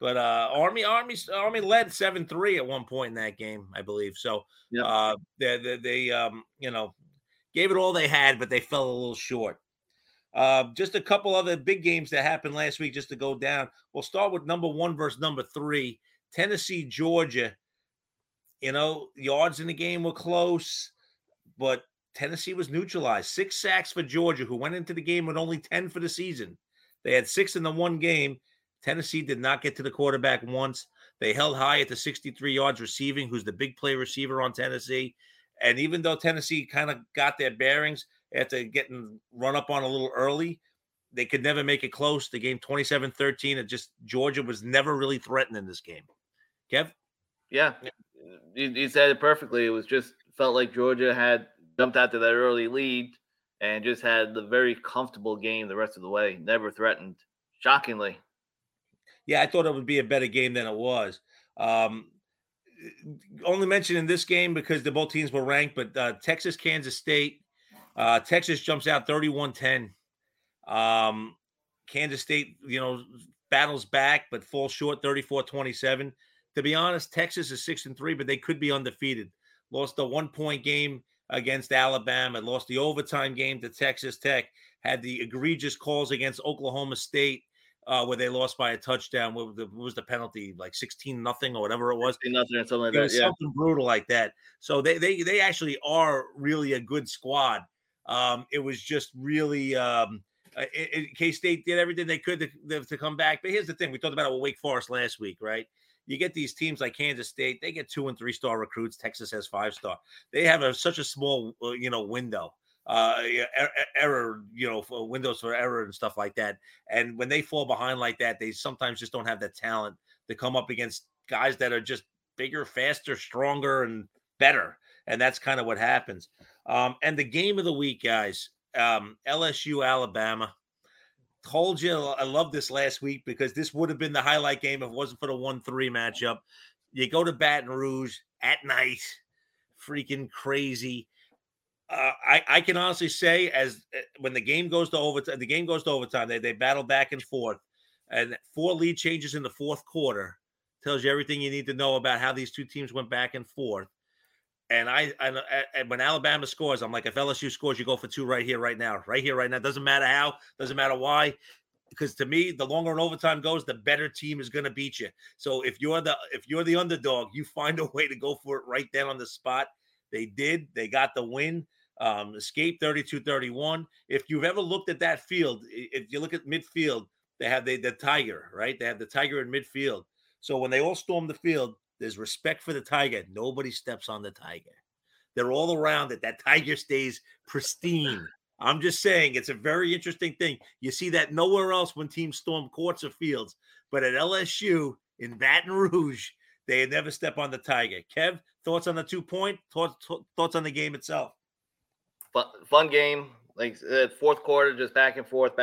But Army led 7-3 at one point in that game, I believe. So Yep. they gave it all they had, but they fell a little short. Just a couple other big games that happened last week just to go down. We'll start with number 1 versus number 3. Tennessee, Georgia. Yards in the game were close, but Tennessee was neutralized. 6 sacks for Georgia, who went into the game with only 10 for the season. They had 6 in the one game. Tennessee did not get to the quarterback once. They held high at the 63 yards receiving, who's the big play receiver on Tennessee. And even though Tennessee kind of got their bearings after getting run up on a little early, they could never make it close. The game 27-13. Georgia was never really threatened in this game. Kev? Yeah, you said it perfectly. It was just felt like Georgia had jumped out to that early lead and just had the very comfortable game the rest of the way. Never threatened, shockingly. Yeah, I thought it would be a better game than it was. Only mentioned in this game because both teams were ranked, but Texas, Kansas State. Texas jumps out 31-10. Kansas State, battles back, but falls short 34-27. To be honest, Texas is 6-3, but they could be undefeated. Lost the 1-point game against Alabama, lost the overtime game to Texas Tech, had the egregious calls against Oklahoma State, where they lost by a touchdown. What was the penalty? Like 16-0 or whatever it was. 16-0 or something like it that. Was something brutal like that. So they actually are really a good squad. It was just really K-State did everything they could to come back. But here's the thing: we talked about it with Wake Forest last week, right? You get these teams like Kansas State; they get 2- and 3-star recruits. Texas has 5-star. They have such a small, window. Error, for windows for error and stuff like that. And when they fall behind like that, they sometimes just don't have the talent to come up against guys that are just bigger, faster, stronger, and better. And that's kind of what happens. And the game of the week, guys, LSU, Alabama. Told you I love this last week because this would have been the highlight game if it wasn't for the 1-3 matchup. You go to Baton Rouge at night, freaking crazy. I can honestly say, when the game goes to overtime, they battle back and forth, and 4 lead changes in the fourth quarter tells you everything you need to know about how these two teams went back and forth. And when Alabama scores, I'm like, if LSU scores, you go for 2 right here, right now. Doesn't matter how, doesn't matter why, because to me, the longer an overtime goes, the better team is going to beat you. So if you're the underdog, you find a way to go for it right then on the spot. They did. They got the win. Escape 32-31. If you've ever looked at that field, if you look at midfield, they have the tiger, right? They have the tiger in midfield. So when they all storm the field, there's respect for the tiger. Nobody steps on the tiger. They're all around it. That tiger stays pristine. I'm just saying it's a very interesting thing. You see that nowhere else when teams storm courts or fields. But at LSU in Baton Rouge, they never step on the tiger. Kev, thoughts on the 2-point? Thoughts on the game itself? Fun game. Like fourth quarter, just back and forth.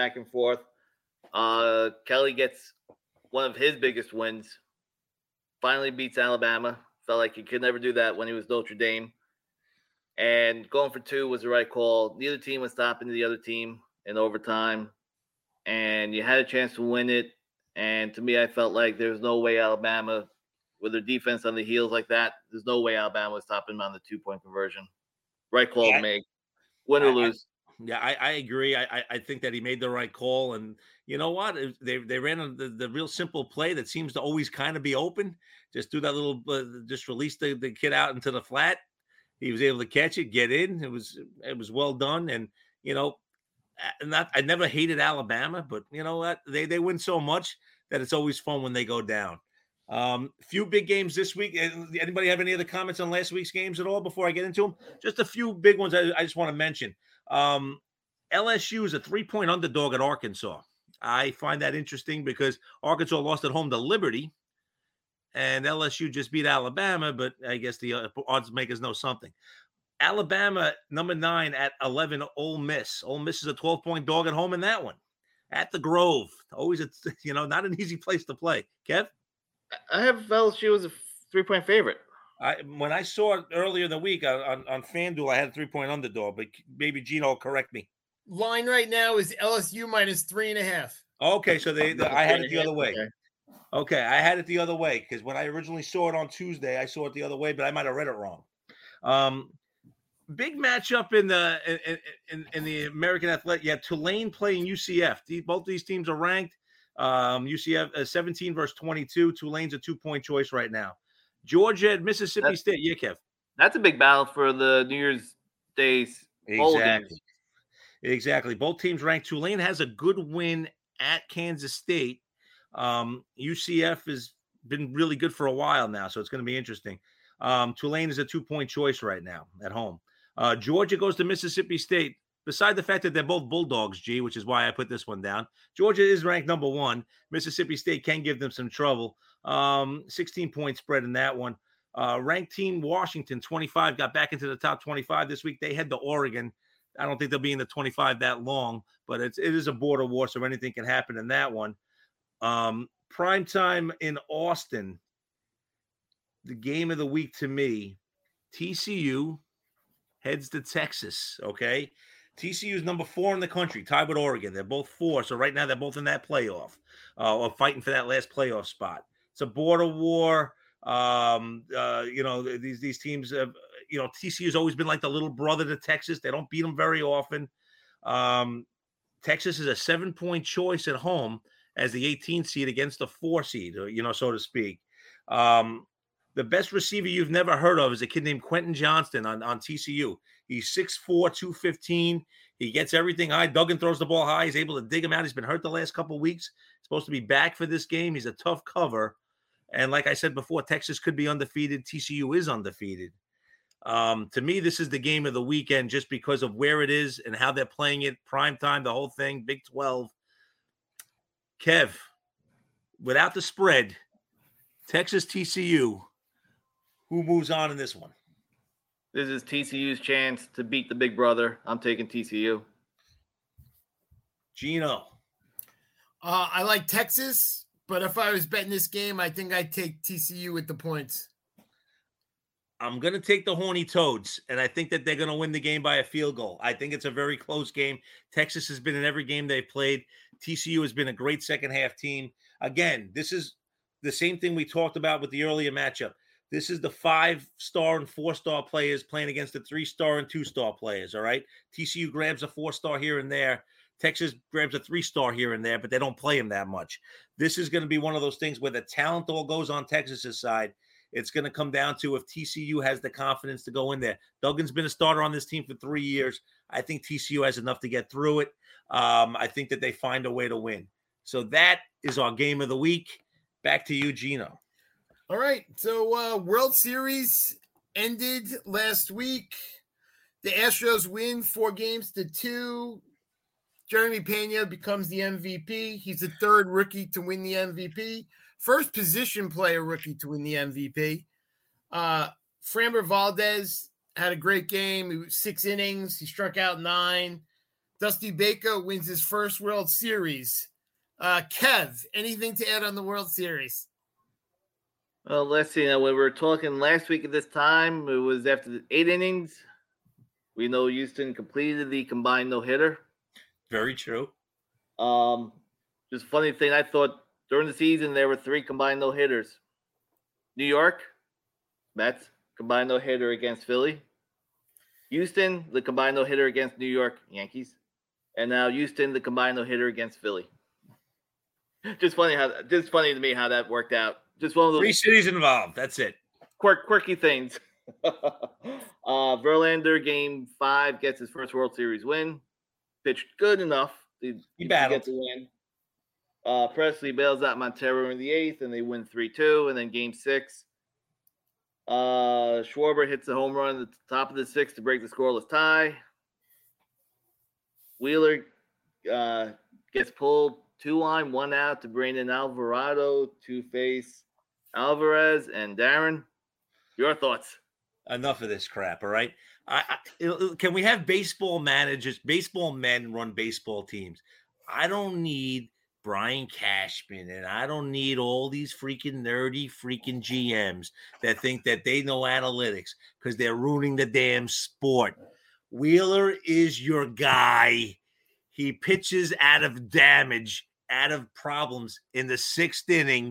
Kelly gets one of his biggest wins. Finally beats Alabama. Felt like he could never do that when he was Notre Dame. And going for 2 was the right call. Neither team was stopping the other team in overtime. And you had a chance to win it. And to me, I felt like there's no way Alabama, with their defense on the heels like that, there's no way Alabama was stopping them on the 2-point conversion. Right call to make. Win or lose. I agree. I think that he made the right call. And you know what? They ran the real simple play that seems to always kind of be open. Just do that little, just release the kid out into the flat. He was able to catch it, get in. It was well done. And, I never hated Alabama, but you know what? They win so much that it's always fun when they go down. Few big games this week. Anybody have any other comments on last week's games at all before I get into them? Just a few big ones I just want to mention. LSU is a 3-point underdog at Arkansas. I find that interesting because Arkansas lost at home to Liberty and LSU just beat Alabama, but I guess the odds makers know something. Alabama, number 9 at 11, Ole Miss. Ole Miss is a 12-point dog at home in that one. At the Grove. Always, not an easy place to play. Kev? I have LSU as a 3-point favorite. When I saw it earlier in the week on FanDuel, I had a 3-point underdog, but maybe Gino will correct me. Line right now is LSU minus 3.5. Okay, so I had it the other way. Okay, I had it the other way because when I originally saw it on Tuesday, I saw it the other way, but I might have read it wrong. Big matchup in the American Athletic. Yeah, Tulane playing UCF. Both these teams are ranked. UCF 17 versus 22. Tulane's a 2-point choice right now. Georgia at Mississippi State. Yeah, Kev. That's a big battle for the New Year's Day's bowl games. Exactly. Both teams ranked. Tulane has a good win at Kansas State. UCF has been really good for a while now, so it's going to be interesting. Tulane is a 2-point choice right now at home. Georgia goes to Mississippi State. Beside the fact that they're both Bulldogs, G, which is why I put this one down. Georgia is ranked number 1. Mississippi State can give them some trouble. 16-point spread in that one. Ranked team Washington, 25, got back into the top 25 this week. They head to Oregon. I don't think they'll be in the 25 that long, but it is a border war, so anything can happen in that one. Prime time in Austin. The game of the week to me, TCU heads to Texas, okay? TCU is number 4 in the country, tied with Oregon. They're both 4, so right now they're both in that playoff or fighting for that last playoff spot. It's a border war. These teams have, TCU has always been like the little brother to Texas. They don't beat them very often. Texas is a 7-point choice at home as the 18th seed against the 4 seed, so to speak. The best receiver you've never heard of is a kid named Quentin Johnston on TCU. He's 6'4", 215. He gets everything high. Duggan throws the ball high. He's able to dig him out. He's been hurt the last couple of weeks. He's supposed to be back for this game. He's a tough cover. And like I said before, Texas could be undefeated. TCU is undefeated. To me, this is the game of the weekend just because of where it is and how they're playing it. Prime time, the whole thing, Big 12. Kev, without the spread, Texas TCU, who moves on in this one? This is TCU's chance to beat the big brother. I'm taking TCU. Gino. I like Texas, but if I was betting this game, I think I'd take TCU with the points. I'm going to take the Horny Toads, and I think that they're going to win the game by a field goal. I think it's a very close game. Texas has been in every game they've played. TCU has been a great second-half team. Again, this is the same thing we talked about with the earlier matchup. This is the 5-star and 4-star players playing against the 3-star and 2-star players, all right? TCU grabs a 4-star here and there. Texas grabs a 3-star here and there, but they don't play him that much. This is going to be one of those things where the talent all goes on Texas's side. It's going to come down to if TCU has the confidence to go in there. Duggan's been a starter on this team for 3 years. I think TCU has enough to get through it. I think that they find a way to win. So that is our game of the week. Back to you, Gino. All right. So World Series ended last week. The Astros win 4-2. Jeremy Pena becomes the MVP. He's the 3rd rookie to win the MVP. First position player rookie to win the MVP. Framber Valdez had a great game. He was 6 innings. He struck out 9. Dusty Baker wins his first World Series. Kev, anything to add on the World Series? Well, let's see. Now, when we were talking last week at this time, it was after the 8 innings. We know Houston completed the combined no-hitter. Very true. Just funny thing, I thought during the season there were 3 combined no-hitters. New York, Mets, combined no-hitter against Philly. Houston, the combined no-hitter against New York Yankees. And now Houston, the combined no-hitter against Philly. Just funny to me how that worked out. Just one of those 3 cities involved. That's it. Quirky things. Verlander, game 5, gets his first World Series win. Pitched good enough to get the win. Presley bails out Montero in the 8th, and they win 3-2. And then game 6, Schwarber hits a home run at the top of the 6th to break the scoreless tie. Wheeler gets pulled 2 on, 1 out to bring in Alvarado to face Alvarez. And Darren, your thoughts? Enough of this crap, all right? Can we have baseball managers, baseball men run baseball teams? I don't need Brian Cashman, and I don't need all these freaking nerdy freaking GMs that think that they know analytics because they're ruining the damn sport. Wheeler is your guy. He pitches out of damage, out of problems in the 6th inning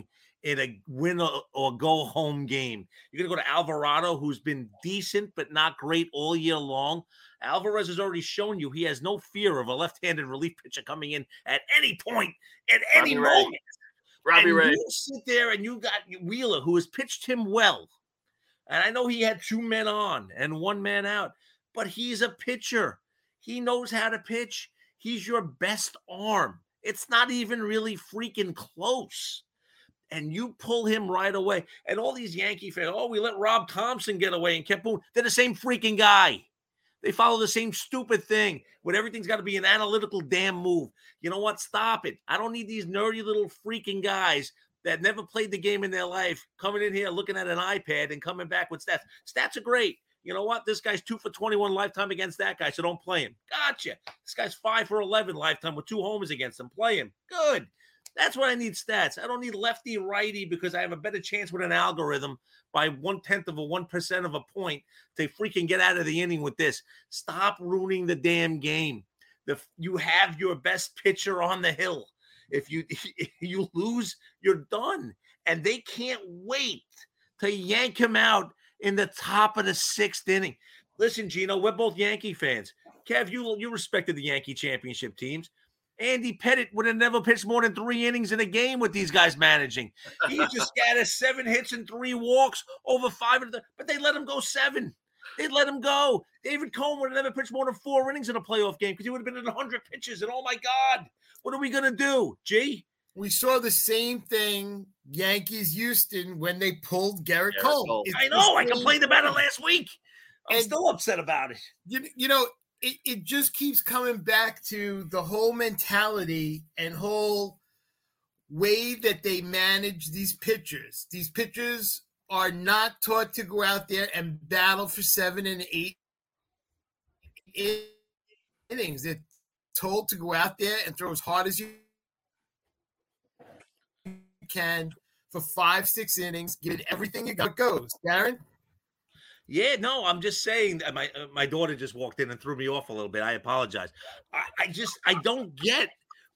in a win or go home game. You're going to go to Alvarado, who's been decent but not great all year long. Alvarez has already shown you he has no fear of a left-handed relief pitcher coming in at any point, at any moment. Robbie Ray. You sit there and you got Wheeler, who has pitched him well. And I know he had 2 men on and 1 man out, but he's a pitcher. He knows how to pitch. He's your best arm. It's not even really freaking close. And you pull him right away. And all these Yankee fans, we let Rob Thompson get away and kept moving. They're the same freaking guy. They follow the same stupid thing when everything's got to be an analytical damn move. You know what? Stop it. I don't need these nerdy little freaking guys that never played the game in their life coming in here looking at an iPad and coming back with stats. Stats are great. You know what? This guy's 2 for 21 lifetime against that guy, so don't play him. Gotcha. This guy's 5 for 11 lifetime with 2 homers against him. Play him. Good. That's what I need stats. I don't need lefty, righty because I have a better chance with an algorithm by 1/10 of a point to freaking get out of the inning with this. Stop ruining the damn game. You have your best pitcher on the hill. If you lose, you're done. And they can't wait to yank him out in the top of the 6th inning. Listen, Gino, we're both Yankee fans. Kev, you respected the Yankee championship teams. Andy Pettit would have never pitched more than 3 innings in a game with these guys managing. He just scattered 7 hits and 3 walks over 5, but they let him go 7. They let him go. David Cohn would have never pitched more than 4 innings in a playoff game because he would have been in 100 pitches. And oh my God, what are we going to do, G? We saw the same thing Yankees Houston when they pulled Garrett Cole. I know. I complained about it last week. I'm still upset about it. You know, it just keeps coming back to the whole mentality and whole way that they manage these pitchers. These pitchers are not taught to go out there and battle for 7 and 8 innings. They're told to go out there and throw as hard as you can for 5-6 innings, give it everything you got. It goes, Darren. Yeah, no, I'm just saying that my daughter just walked in and threw me off a little bit. I apologize. I don't get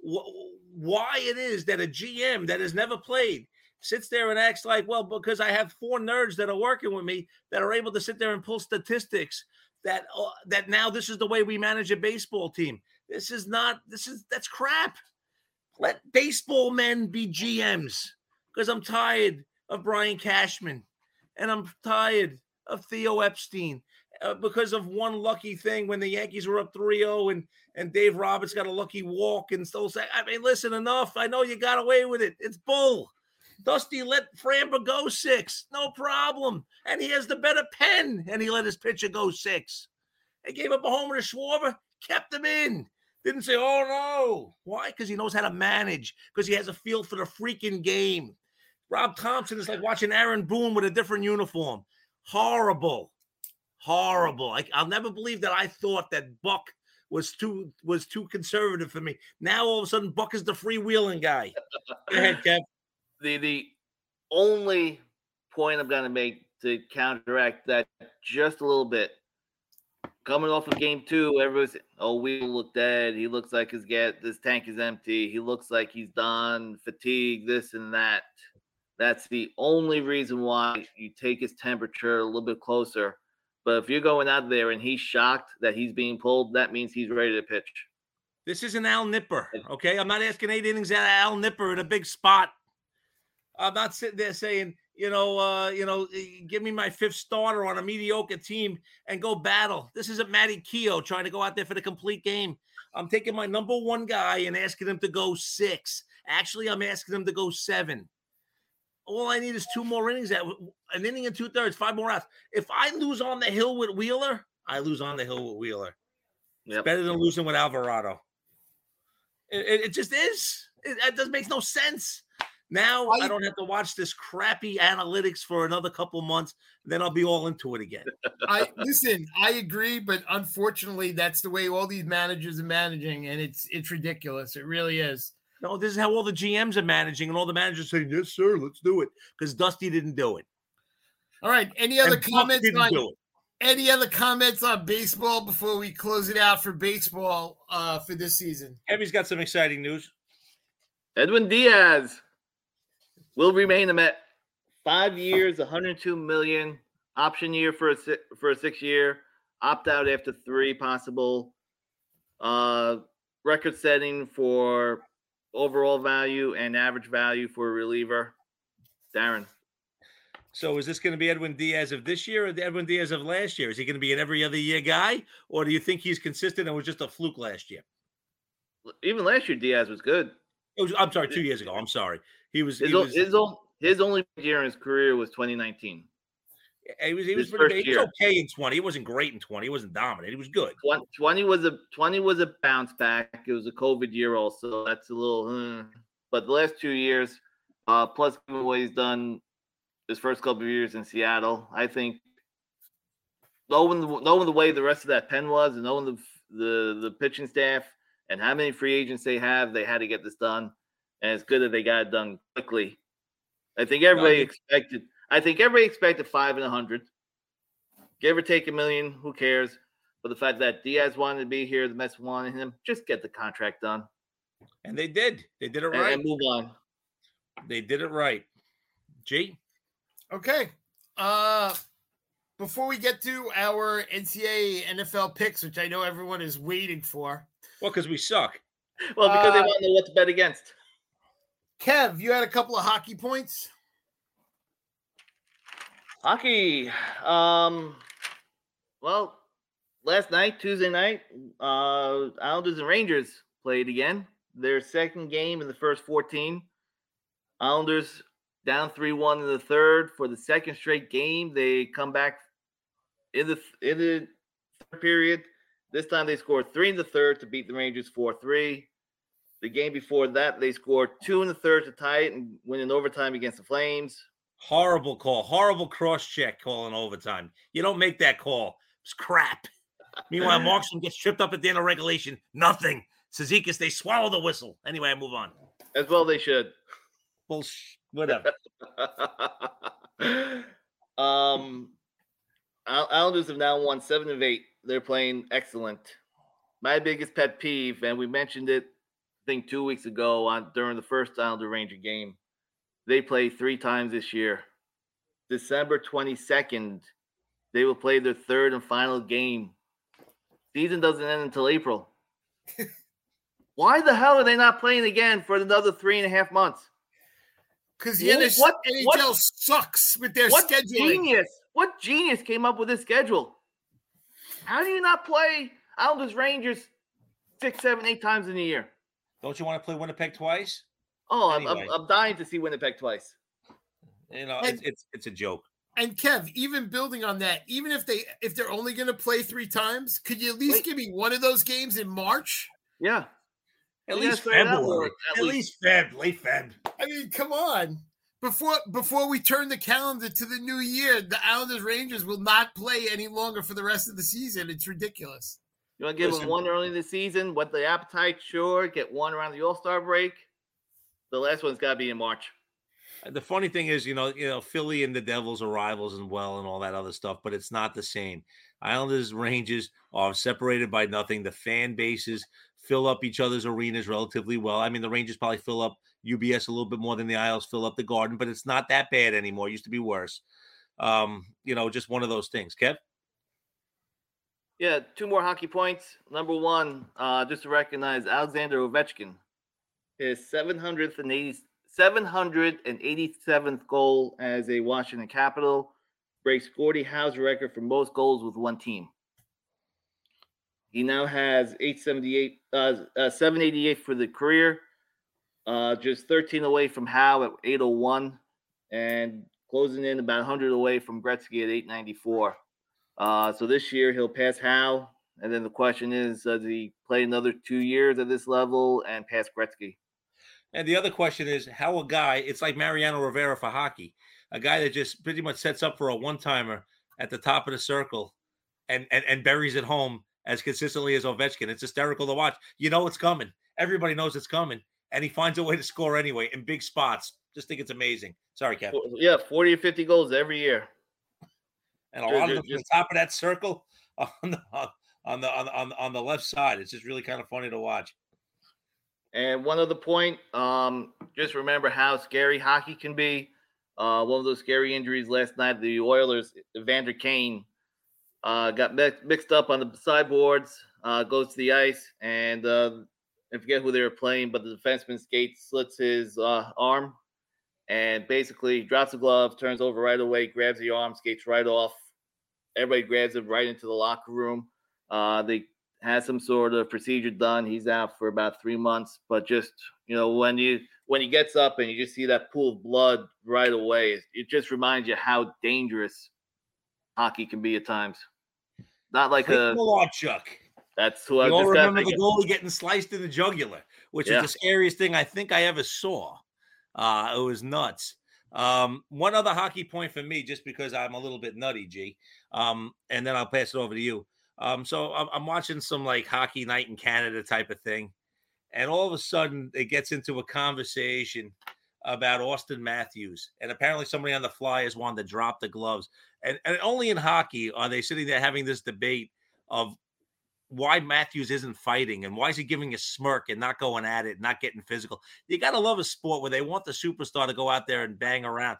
why it is that a GM that has never played sits there and acts like, well, because I have 4 nerds that are working with me that are able to sit there and pull statistics that now this is the way we manage a baseball team. That's crap. Let baseball men be GMs because I'm tired of Brian Cashman and I'm tired of Theo Epstein because of one lucky thing when the Yankees were up 3-0 and Dave Roberts got a lucky walk and still say, I mean, listen, enough. I know you got away with it. It's bull. Dusty let Framber go 6. No problem. And he has the better pen and he let his pitcher go 6. He gave up a homer to Schwarber, kept him in. Didn't say, oh, no. Why? Because he knows how to manage, because he has a feel for the freaking game. Rob Thompson is like watching Aaron Boone with a different uniform. Horrible. I'll never believe that I thought that Buck was too conservative for me. Now, all of a sudden, Buck is the freewheeling guy. Go ahead, Kev. The only point I'm going to make to counteract that just a little bit, coming off of game 2, everyone's, we look dead. He looks like his tank is empty. He looks like he's done, fatigued, this and that. That's the only reason why you take his temperature a little bit closer. But if you're going out there and he's shocked that he's being pulled, that means he's ready to pitch. This isn't Al Nipper, okay? I'm not asking 8 innings out of Al Nipper in a big spot. I'm not sitting there saying, give me my 5th starter on a mediocre team and go battle. This isn't Matty Keough trying to go out there for the complete game. I'm taking my number 1 guy and asking him to go 6. Actually, I'm asking him to go 7. All I need is 2 more innings, an inning and 2/3, 5 more outs. If I lose on the hill with Wheeler, I lose on the hill with Wheeler. Yep. It's better than losing with Alvarado. It just is. It just makes no sense. Now I don't have to watch this crappy analytics for another couple months. Then I'll be all into it again. I agree, but unfortunately, that's the way all these managers are managing, and it's ridiculous. It really is. No, this is how all the GMs are managing, and all the managers saying, yes, sir, let's do it, because Dusty didn't do it. All right. Any other comments on baseball before we close it out for baseball for this season? Kevy's got some exciting news. Edwin Diaz. Will remain him at 5 years, 102 million. Option year for a 6 year. Opt out after 3 possible. Record setting for overall value and average value for a reliever. Darren. So is this going to be Edwin Diaz of this year or the Edwin Diaz of last year? Is he going to be an every other year guy, or do you think he's consistent and was just a fluke last year? Even last year, Diaz was good. I'm sorry, 2 years ago. I'm sorry. His only year in his career was 2019. He was pretty. He was okay in 20. He wasn't great in 20. He wasn't dominant. He was good. 20 was a bounce back. It was a COVID year also. That's a little. But the last 2 years, plus what he's done his first couple of years in Seattle, I think knowing the way the rest of that pen was, and knowing the pitching staff and how many free agents they had to get this done, and it's good that they got it done quickly. I think everybody expected 5 and 100, give or take $1 million. Who cares? But the fact that Diaz wanted to be here, the Mets wanted him, just get the contract done. And they did. They did it right. And move on. They did it right. G. Okay. Before we get to our NCAA NFL picks, which I know everyone is waiting for. Well, because we suck. Well, because they want to know what to bet against. Kev, you had a couple of hockey points. Hockey. Well, last night, Tuesday night, Islanders and Rangers played again. Their second game in the first 14. Islanders down 3-1 in the third for the second straight game. They come back in the third period. This time they scored 3 in the third to beat the Rangers 4-3. The game before that, they scored 2 in the third to tie it and win in overtime against the Flames. Horrible call. Horrible cross-check call in overtime. You don't make that call. It's crap. Meanwhile, Markstrom gets tripped up at the end of regulation. Nothing. Cizikas, they swallow the whistle. Anyway, I move on. As well they should. Bullshit. Whatever. Islanders have now won 7 of 8. They're playing excellent. My biggest pet peeve, and we mentioned it, I think 2 weeks ago during the first Islander Ranger game. They play 3 times this year. December 22nd, they will play their third and final game. Season doesn't end until April. Why the hell are they not playing again for another 3.5 months? Because the NHL sucks with their scheduling. What genius came up with this schedule? How do you not play Islanders Rangers 6, 7, 8 times in a year? Don't you want to play Winnipeg twice? Oh, anyway. I'm dying to see Winnipeg twice. You know, it's a joke. And Kev, even building on that, even if they're only going to play 3 times, could you at least give me one of those games in March? Yeah. At least February. At least late Feb. I mean, come on. Before we turn the calendar to the new year, the Islanders Rangers will not play any longer for the rest of the season. It's ridiculous. You want to give them one early in the season, what the appetite, sure. Get one around the All-Star break. The last one's got to be in March. The funny thing is, you know, Philly and the Devils are rivals and all that other stuff, but it's not the same. Islanders, Rangers are separated by nothing. The fan bases fill up each other's arenas relatively well. I mean, the Rangers probably fill up UBS a little bit more than the Isles fill up the Garden, but it's not that bad anymore. It used to be worse. Just one of those things. Kev? Yeah, 2 more hockey points. Number 1, just to recognize Alexander Ovechkin. His 787th goal as a Washington Capital, breaks Gordie Howe's record for most goals with one team. He now has 788 for the career, just 13 away from Howe at 801, and closing in about 100 away from Gretzky at 894. So this year he'll pass Howe, and then the question is, does he play another 2 years at this level and pass Gretzky? And the other question is how a guy, it's like Mariano Rivera for hockey, a guy that just pretty much sets up for a one-timer at the top of the circle and buries it home as consistently as Ovechkin. It's hysterical to watch. You know it's coming. Everybody knows it's coming. And he finds a way to score anyway in big spots. Just think it's amazing. Sorry, Captain. Yeah, 40 or 50 goals every year. And a lot of them from the top of that circle on the left side. It's just really kind of funny to watch. And one other point, just remember how scary hockey can be. One of those scary injuries last night, the Oilers, Evander Kane, got mixed up on the sideboards, goes to the ice, and I forget who they were playing, but the defenseman slits his arm, and basically drops the glove, turns over right away, grabs the arm, skates right off. Everybody grabs him right into the locker room. They had some sort of procedure done. He's out for about 3 months, but just, when he gets up and you just see that pool of blood right away, it just reminds you how dangerous hockey can be at times. Not like Malarchuk. That's who I all remember the goalie getting sliced in the jugular, which is the scariest thing I think I ever saw. It was nuts. One other hockey point for me, just because I'm a little bit nutty, G, and then I'll pass it over to you. So I'm watching some like Hockey Night in Canada type of thing. And all of a sudden it gets into a conversation about Austin Matthews. And apparently somebody on the Flyers wanted to drop the gloves. And only in hockey are they sitting there having this debate of why Matthews isn't fighting and why is he giving a smirk and not going at it, not getting physical. You got to love a sport where they want the superstar to go out there and bang around.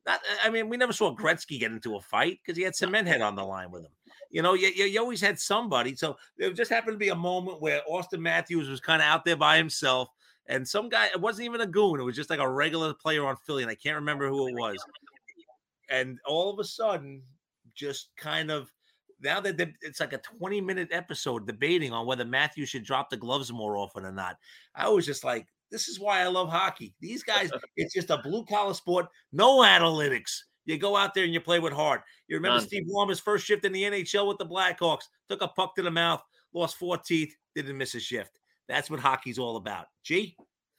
We never saw Gretzky get into a fight because he had Cement Head on the line with him. You always had somebody. So there just happened to be a moment where Austin Matthews was kind of out there by himself, and some guy, it wasn't even a goon. It was just like a regular player on Philly, and I can't remember who it was. And all of a sudden, just kind of, now that it's like a 20-minute episode debating on whether Matthews should drop the gloves more often or not. I was just like, this is why I love hockey. These guys, it's just a blue-collar sport, no analytics. You go out there and you play with heart. You remember Steve Ballmer's first shift in the NHL with the Blackhawks, took a puck to the mouth, lost 4 teeth, didn't miss a shift. That's what hockey's all about. G?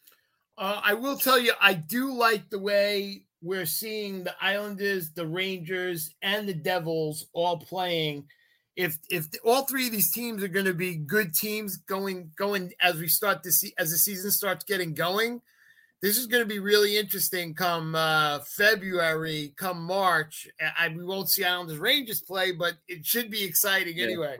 I will tell you, I do like the way we're seeing the Islanders, the Rangers, and the Devils all playing. If all three of these teams are going to be good teams going as we start to see, as the season starts getting going, this is going to be really interesting come February, come March. We won't see Islanders Rangers play, but it should be exciting anyway.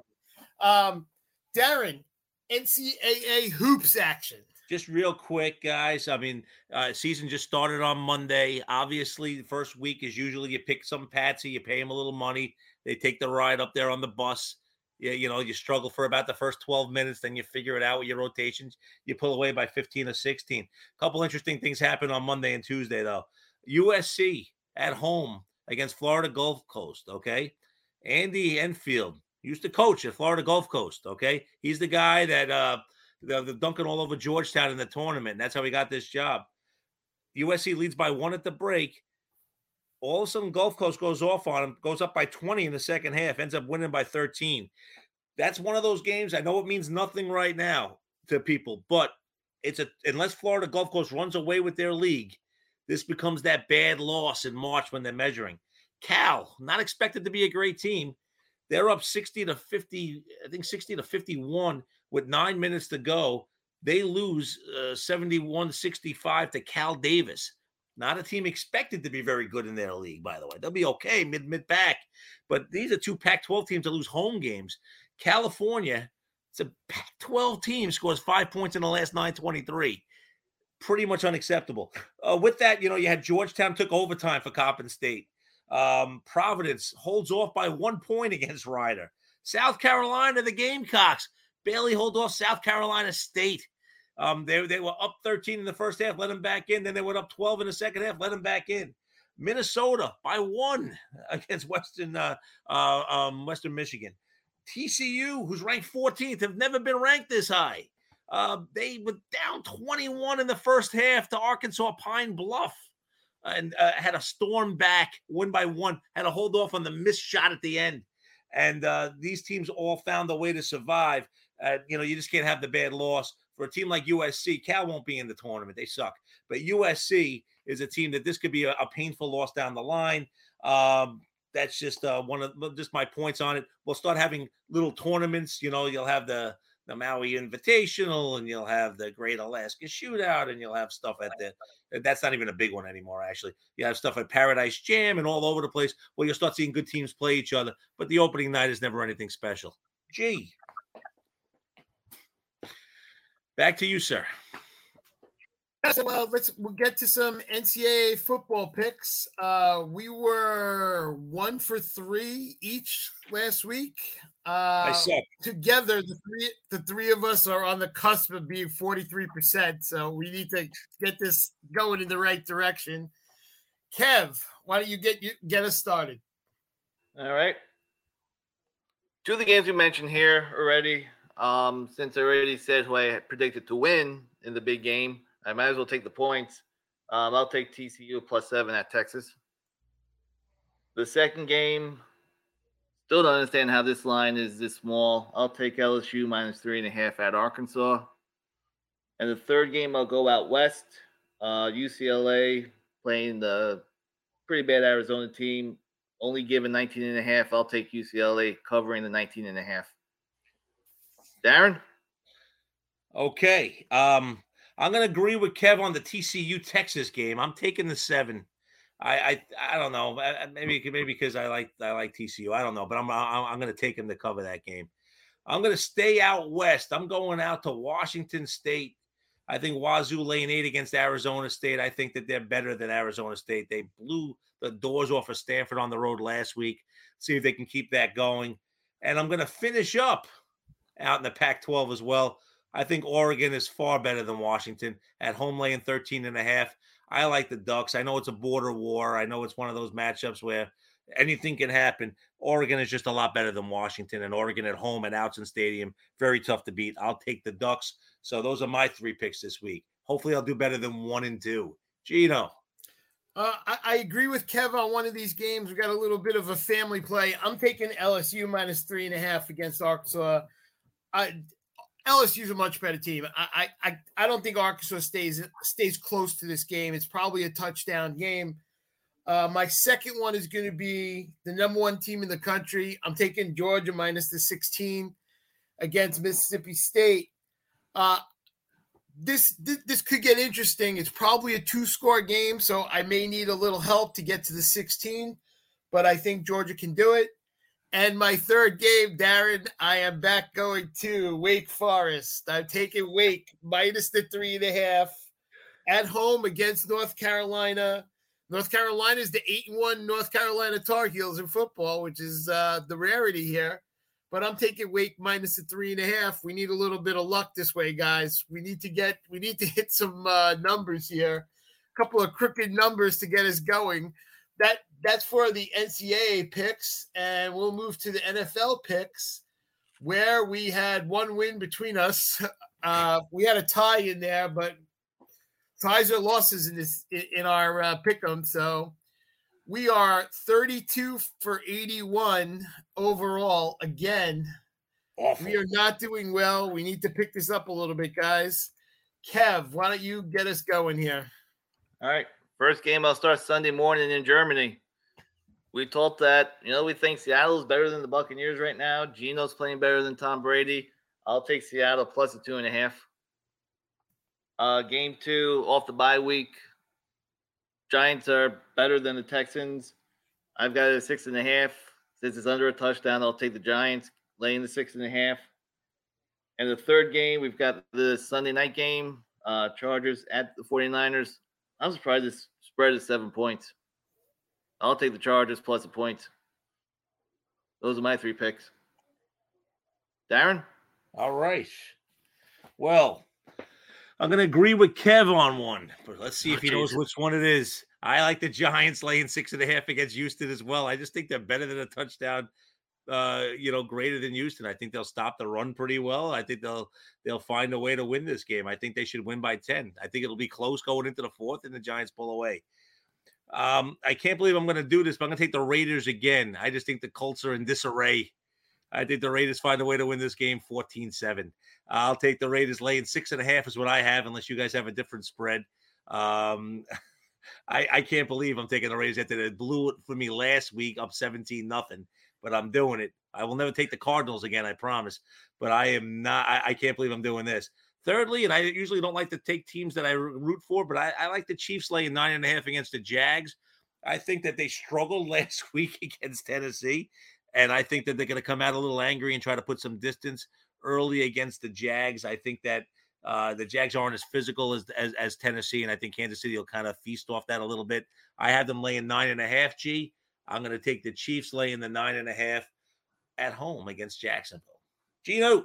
Darren, NCAA hoops action. Just real quick, guys. Season just started on Monday. Obviously, the first week is usually you pick some patsy, you pay them a little money. They take the ride up there on the bus. You struggle for about the first 12 minutes. Then you figure it out with your rotations. You pull away by 15 or 16. A couple interesting things happened on Monday and Tuesday, though. USC at home against Florida Gulf Coast, okay? Andy Enfield used to coach at Florida Gulf Coast, okay? He's the guy that the dunking all over Georgetown in the tournament. And that's how he got this job. USC leads by 1 at the break. All of a sudden, Gulf Coast goes off on him, goes up by 20 in the second half, ends up winning by 13. That's one of those games. I know it means nothing right now to people, but unless Florida Gulf Coast runs away with their league, this becomes that bad loss in March when they're measuring. Cal, not expected to be a great team. They're up 60 to 50, I think 60 to 51 with 9 minutes to go. They lose 71-65 to Cal Davis. Not a team expected to be very good in their league, by the way. They'll be okay mid-pack. But these are 2 Pac-12 teams that lose home games. California, it's a Pac-12 team, scores 5 points in the last 9:23. Pretty much unacceptable. With that, you had Georgetown took overtime for Coppin State. Providence holds off by 1 point against Rider. South Carolina, the Gamecocks, barely hold off South Carolina State. They were up 13 in the first half, let them back in. Then they went up 12 in the second half, let them back in. Minnesota by 1 against Western Michigan. TCU, who's ranked 14th, have never been ranked this high. They were down 21 in the first half to Arkansas Pine Bluff and had a storm back, win by 1, had a hold off on the missed shot at the end. And these teams all found a way to survive. You just can't have the bad loss. For a team like USC, Cal won't be in the tournament. They suck. But USC is a team that this could be a painful loss down the line. That's just one of just my points on it. We'll start having little tournaments. You'll have the Maui Invitational, and you'll have the Great Alaska Shootout, and you'll have stuff at that's not even a big one anymore, actually. You have stuff at Paradise Jam and all over the place where you'll start seeing good teams play each other. But the opening night is never anything special. Gee. Back to you, sir. So we'll get to some NCAA football picks. We were 1 for 3 each last week. I suck. Together, the three of us are on the cusp of being 43%. So we need to get this going in the right direction. Kev, why don't you get us started? All right. 2 of the games we mentioned here already. Since I already said who I predicted to win in the big game, I might as well take the points. I'll take TCU +7 at Texas. The second game, still don't understand how this line is this small. I'll take LSU -3.5 at Arkansas. And the third game, I'll go out west. UCLA playing the pretty bad Arizona team, only given 19.5. I'll take UCLA covering the 19.5. Darren? Okay. I'm going to agree with Kev on the TCU Texas game. I'm taking the 7. I don't know. Maybe because I like TCU. I don't know, but I'm going to take him to cover that game. I'm going to stay out west. I'm going out to Washington State. I think Wazoo laying 8 against Arizona State. I think that they're better than Arizona State. They blew the doors off of Stanford on the road last week. See if they can keep that going. And I'm going to finish up out in the Pac-12 as well. I think Oregon is far better than Washington at home, laying 13.5. I like the Ducks. I know it's a border war. I know it's one of those matchups where anything can happen. Oregon is just a lot better than Washington, and Oregon at home at Autzen Stadium, very tough to beat. I'll take the Ducks. So those are my 3 picks this week. Hopefully I'll do better than 1 and 2. Gino. I agree with Kev on one of these games. We got a little bit of a family play. I'm taking LSU -3.5 against Arkansas. LSU's a much better team. I don't think Arkansas stays close to this game. It's probably a touchdown game. My second one is going to be the number 1 team in the country. I'm taking Georgia -16 against Mississippi State. This could get interesting. It's probably a 2-score game, so I may need a little help to get to the 16, but I think Georgia can do it. And my third game, Darren, I am back going to Wake Forest. I'm taking Wake -3.5 at home against North Carolina. North Carolina is the 8-1 North Carolina Tar Heels in football, which is the rarity here. But I'm taking Wake -3.5. We need a little bit of luck this way, guys. We need to hit some numbers here, a couple of crooked numbers to get us going. That's for the NCAA picks, and we'll move to the NFL picks, where we had 1 win between us. We had a tie in there, but ties or losses in our pick 'em. So we are 32 for 81 overall. Again, awful. We are not doing well. We need to pick this up a little bit, guys. Kev, why don't you get us going here? All right. First game, I'll start Sunday morning in Germany. We thought that, we think Seattle is better than the Buccaneers right now. Gino's playing better than Tom Brady. I'll take Seattle +2.5. Game 2, off the bye week. Giants are better than the Texans. I've got it at 6.5. Since it's under a touchdown, I'll take the Giants, laying the 6.5. And the third game, we've got the Sunday night game, Chargers at the 49ers. I'm surprised this spread is 7 points. I'll take the Chargers +1 point. Those are my 3 picks. Darren? All right. Well, I'm going to agree with Kev on one, but let's see if he knows which one it is. I like the Giants laying 6.5 against Houston as well. I just think they're better than a touchdown, greater than Houston. I think they'll stop the run pretty well. I think they'll find a way to win this game. I think they should win by 10. I think it'll be close going into the 4th, and the Giants pull away. I can't believe I'm going to do this, but I'm going to take the Raiders again. I just think the Colts are in disarray. I think the Raiders find a way to win this game 14-7. I'll take the Raiders laying 6.5 is what I have, unless you guys have a different spread. I can't believe I'm taking the Raiders after they blew it for me last week up 17-0, but I'm doing it. I will never take the Cardinals again, I promise, but I am not. I can't believe I'm doing this. Thirdly, and I usually don't like to take teams that I root for, but I like the Chiefs laying 9.5 against the Jags. I think that they struggled last week against Tennessee, and I think that they're going to come out a little angry and try to put some distance early against the Jags. I think that The Jags aren't as physical as Tennessee, and I think Kansas City will kind of feast off that a little bit. I have them laying 9.5. G. I'm going to take the Chiefs laying the 9.5 at home against Jacksonville. Gino.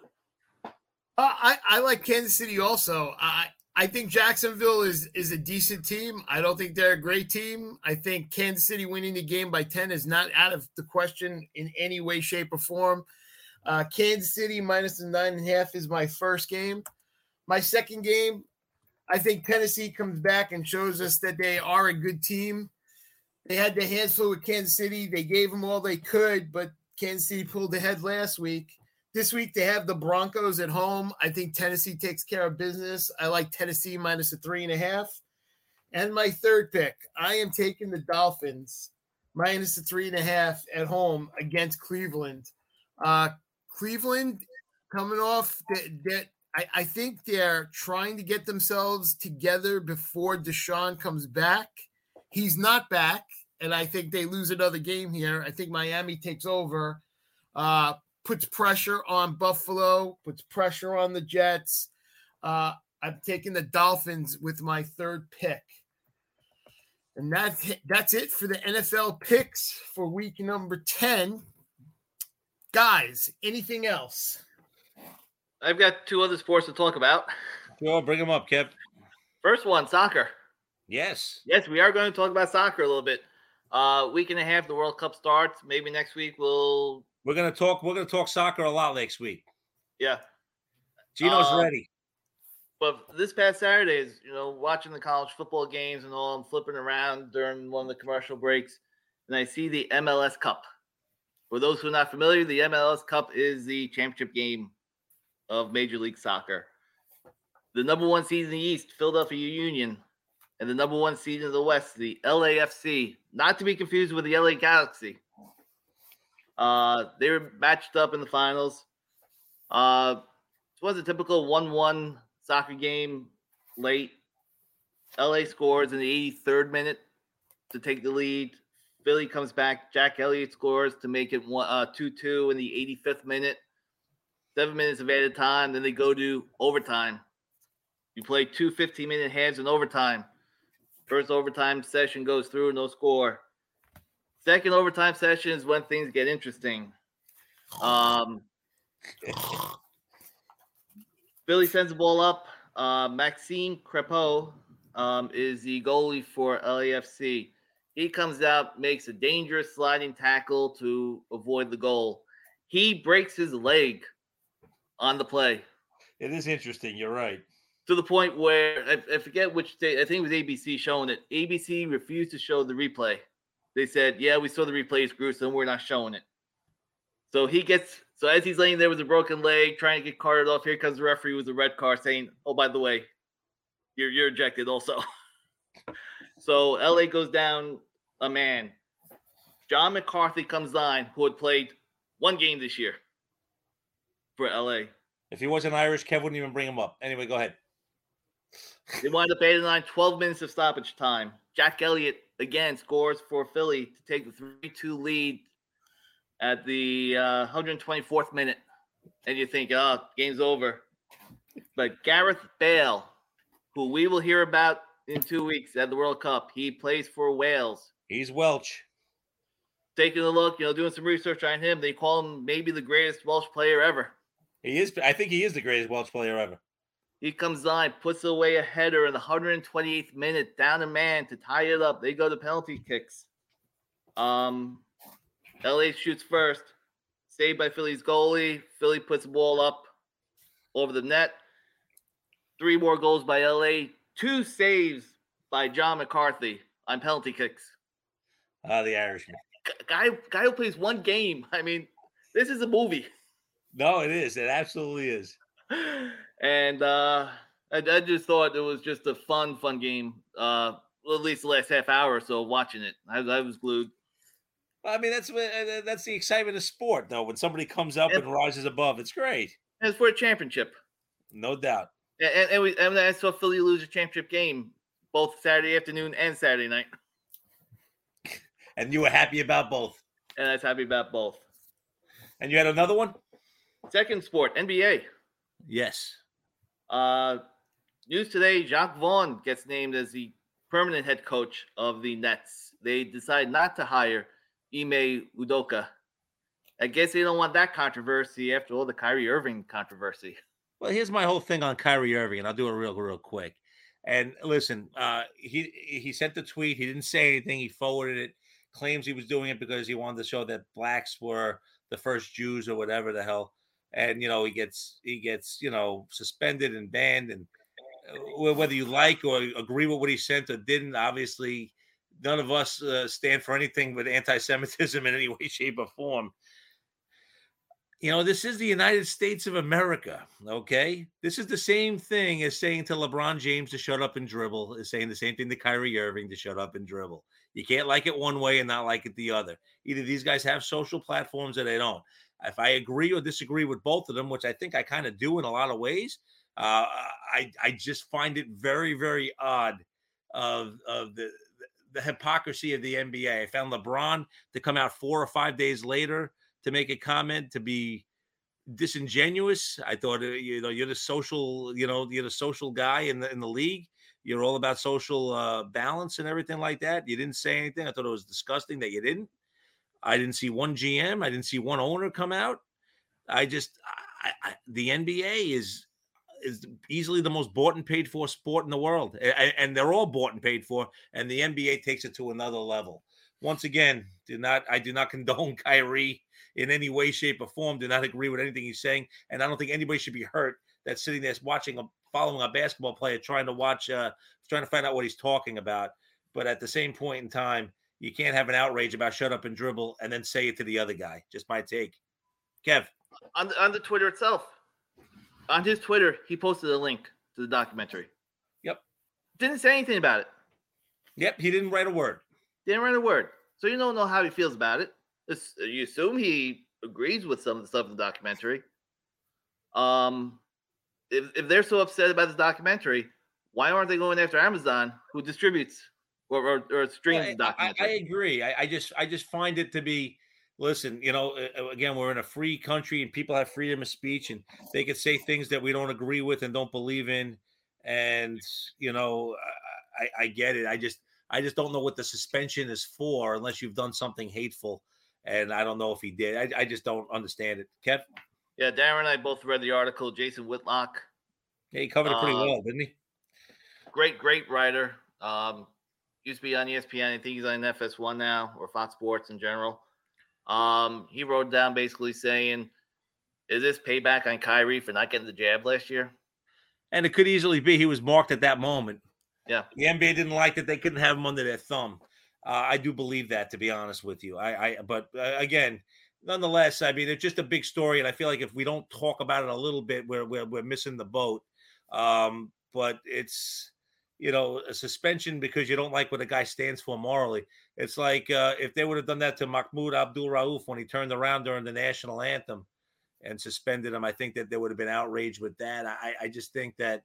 I like Kansas City also. I think Jacksonville is a decent team. I don't think they're a great team. I think Kansas City winning the game by 10 is not out of the question in any way, shape, or form. Kansas City minus the 9.5 is my first game. My second game, I think Tennessee comes back and shows us that they are a good team. They had their hands full with Kansas City. They gave them all they could, but Kansas City pulled ahead last week. This week, they have the Broncos at home. I think Tennessee takes care of business. I like Tennessee minus the 3.5. And my third pick, I am taking the Dolphins minus the 3.5 at home against Cleveland. Cleveland coming off that. I think they're trying to get themselves together before Deshaun comes back. He's not back, and I think they lose another game here. I think Miami takes over, puts pressure on Buffalo, puts pressure on the Jets. I'm taking the Dolphins with my third pick. And that's it for the NFL picks for week number 10. Guys, anything else? I've got two other sports to talk about. Sure, bring them up, Kev. First one, soccer. Yes. Yes, we are going to talk about soccer a little bit. Week and a half, the World Cup starts. Maybe next week we're gonna talk soccer a lot next week. Yeah. Gino's ready. But this past Saturday is, watching the college football games and all, I'm flipping around during one of the commercial breaks, and I see the MLS Cup. For those who are not familiar, the MLS Cup is the championship game of Major League Soccer. The number one seed in the East, Philadelphia Union, and the number one seed in the West, the LAFC, not to be confused with the LA Galaxy. They were matched up in the finals. It was a typical 1-1 soccer game late. LA scores in the 83rd minute to take the lead. Philly comes back. Jack Elliott scores to make it 2-2 in the 85th minute. 7 minutes of added time. Then they go to overtime. You play 2 15-minute halves in overtime. First overtime session goes through, no score. Second overtime session is when things get interesting. Philly sends the ball up. Maxime Crepeau is the goalie for LAFC. He comes out, makes a dangerous sliding tackle to avoid the goal. He breaks his leg on the play. It is interesting. You're right. To the point where I forget which state. I think it was ABC showing it. ABC refused to show the replay. They said, "Yeah, we saw the replay. It's gruesome. We're not showing it." So as he's laying there with a broken leg, trying to get carted off, here comes the referee with a red card saying, "Oh, by the way, you're ejected also." So LA goes down a man. John McCarthy comes on, who had played one game this year for LA. If he wasn't Irish, Kev wouldn't even bring him up. Anyway, go ahead. They wind up 8-9, 12 minutes of stoppage time. Jack Elliott, again, scores for Philly to take the 3-2 lead at the 124th minute. And you think, game's over. But Gareth Bale, who we will hear about in 2 weeks at the World Cup, he plays for Wales. He's Welsh. Taking a look, doing some research on him, they call him maybe the greatest Welsh player ever. He is. I think he is the greatest Welsh player ever. He comes on, puts away a header in the 128th minute, down a man to tie it up. They go to penalty kicks. LA shoots first. Saved by Philly's goalie. Philly puts the ball up over the net. 3 more goals by LA. 2 saves by John McCarthy on penalty kicks. The Irishman. Guy who plays one game. I mean, this is a movie. No, it is. It absolutely is. And I just thought it was just a fun game. Well, at least the last half hour or so watching it. I was glued. I mean, that's the excitement of sport, though. When somebody comes up and rises above, it's great. And it's for a championship. No doubt. And I saw Philly lose a championship game both Saturday afternoon and Saturday night. And you were happy about both. And I was happy about both. And you had another one? Second sport, NBA. Yes. News today: Jacques Vaughn gets named as the permanent head coach of the Nets. They decide not to hire Ime Udoka. I guess they don't want that controversy after all the Kyrie Irving controversy. Well, here's my whole thing on Kyrie Irving, and I'll do it real quick. And listen, he sent the tweet. He didn't say anything. He forwarded it. Claims he was doing it because he wanted to show that blacks were the first Jews or whatever the hell. And he gets suspended and banned. And whether you like or agree with what he sent or didn't, obviously none of us stand for anything with anti-Semitism in any way, shape, or form. This is the United States of America, okay? This is the same thing as saying to LeBron James to shut up and dribble, is saying the same thing to Kyrie Irving to shut up and dribble. You can't like it one way and not like it the other. Either these guys have social platforms or they don't. If I agree or disagree with both of them, which I think I kind of do in a lot of ways, I just find it very, very odd of the hypocrisy of the NBA. I found LeBron to come out 4 or 5 days later to make a comment to be disingenuous. I thought, you're the social, you're the social guy in the league. You're all about social balance and everything like that. You didn't say anything. I thought it was disgusting that you didn't. I didn't see one GM. I didn't see one owner come out. The NBA is easily the most bought and paid for sport in the world. And they're all bought and paid for. And the NBA takes it to another level. Once again, I do not condone Kyrie in any way, shape, or form. Do not agree with anything he's saying. And I don't think anybody should be hurt that's sitting there following a basketball player, trying to find out what he's talking about. But at the same point in time, you can't have an outrage about shut up and dribble and then say it to the other guy. Just my take. Kev. On the Twitter itself. On his Twitter, he posted a link to the documentary. Yep. Didn't say anything about it. Yep, he didn't write a word. So you don't know how he feels about it. You assume he agrees with some of the stuff in the documentary. If they're so upset about this documentary, why aren't they going after Amazon, who distributes or streams the documentary? I agree. I just find it to be. Listen, again, we're in a free country and people have freedom of speech and they could say things that we don't agree with and don't believe in. And, I get it. I just don't know what the suspension is for unless you've done something hateful. And I don't know if he did. I just don't understand it. Kev? Yeah, Darren and I both read the article. Jason Whitlock. Yeah, he covered it pretty well, didn't he? Great writer. Used to be on ESPN. I think he's on FS1 now, or Fox Sports in general. He wrote down basically saying, is this payback on Kyrie for not getting the jab last year? And it could easily be he was marked at that moment. Yeah. The NBA didn't like that they couldn't have him under their thumb. I do believe that, to be honest with you. But again, nonetheless, I mean, it's just a big story. And I feel like if we don't talk about it a little bit, we're missing the boat. But it's, a suspension because you don't like what a guy stands for morally. It's like if they would have done that to Mahmoud Abdul-Rauf when he turned around during the national anthem and suspended him, I think that there would have been outrage with that. I just think that,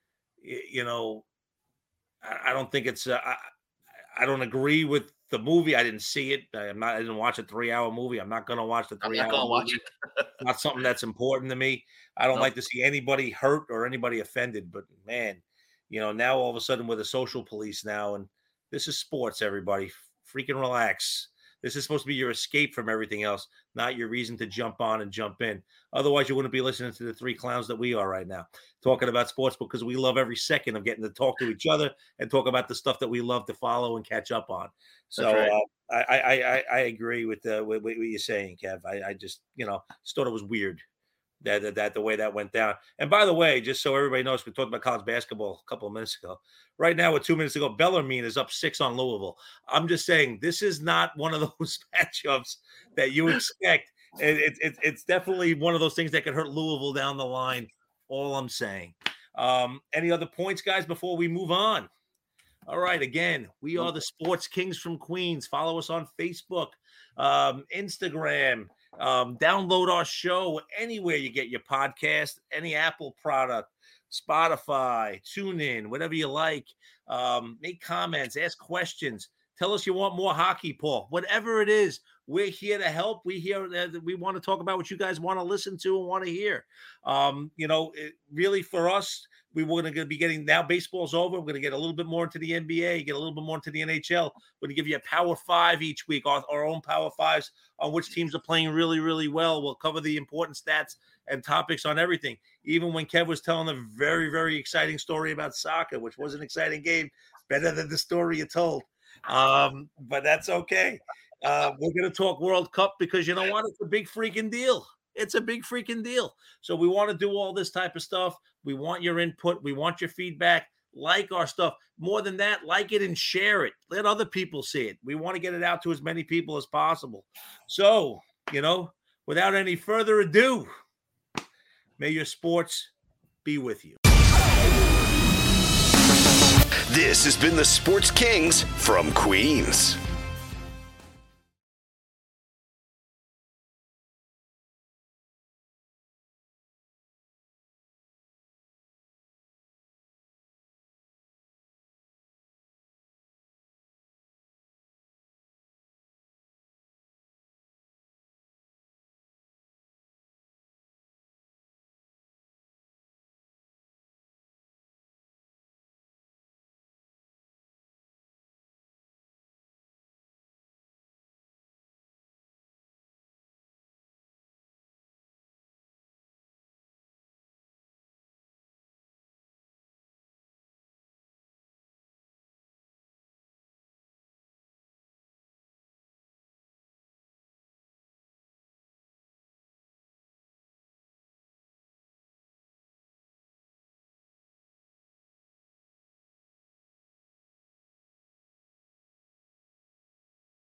I don't think it's I don't agree with the movie. I didn't see it. I didn't watch a 3-hour movie. I'm not going to watch the 3-hour movie. I'm not going to watch it. Not something that's important to me. I don't like to see anybody hurt or anybody offended, but man, now all of a sudden we're the social police now, and this is sports, everybody. Freaking relax. This is supposed to be your escape from everything else, not your reason to jump on and jump in. Otherwise, you wouldn't be listening to the three clowns that we are right now, talking about sports because we love every second of getting to talk to each other and talk about the stuff that we love to follow and catch up on. So right. I agree with what you're saying, Kev. I just, just thought it was weird that the way that went down. And by the way, just so everybody knows, we talked about college basketball a couple of minutes ago. Right now, with 2 minutes ago, Bellarmine is up 6 on Louisville. I'm just saying this is not one of those matchups that you expect. It's definitely one of those things that could hurt Louisville down the line. All I'm saying. Any other points, guys, before we move on? All right. Again, we are the Sports Kings from Queens. Follow us on Facebook, Instagram. Download our show anywhere you get your podcast, any Apple product, Spotify, TuneIn, whatever you like. Make comments, ask questions. Tell us you want more hockey, Paul. Whatever it is, we're here to help. We want to talk about what you guys want to listen to and want to hear. Really for us, we're going to be getting, now baseball's over. We're going to get a little bit more into the NBA, get a little bit more into the NHL. We're going to give you a Power 5 each week, our own Power 5s on which teams are playing really, really well. We'll cover the important stats and topics on everything. Even when Kev was telling a very, very exciting story about soccer, which was an exciting game, better than the story you told. But that's okay. We're going to talk World Cup because you know what? It's a big freaking deal. It's a big freaking deal. So we want to do all this type of stuff. We want your input. We want your feedback. Like our stuff. More than that, like it and share it. Let other people see it. We want to get it out to as many people as possible. So, without any further ado, may your sports be with you. This has been the Sports Kings from Queens.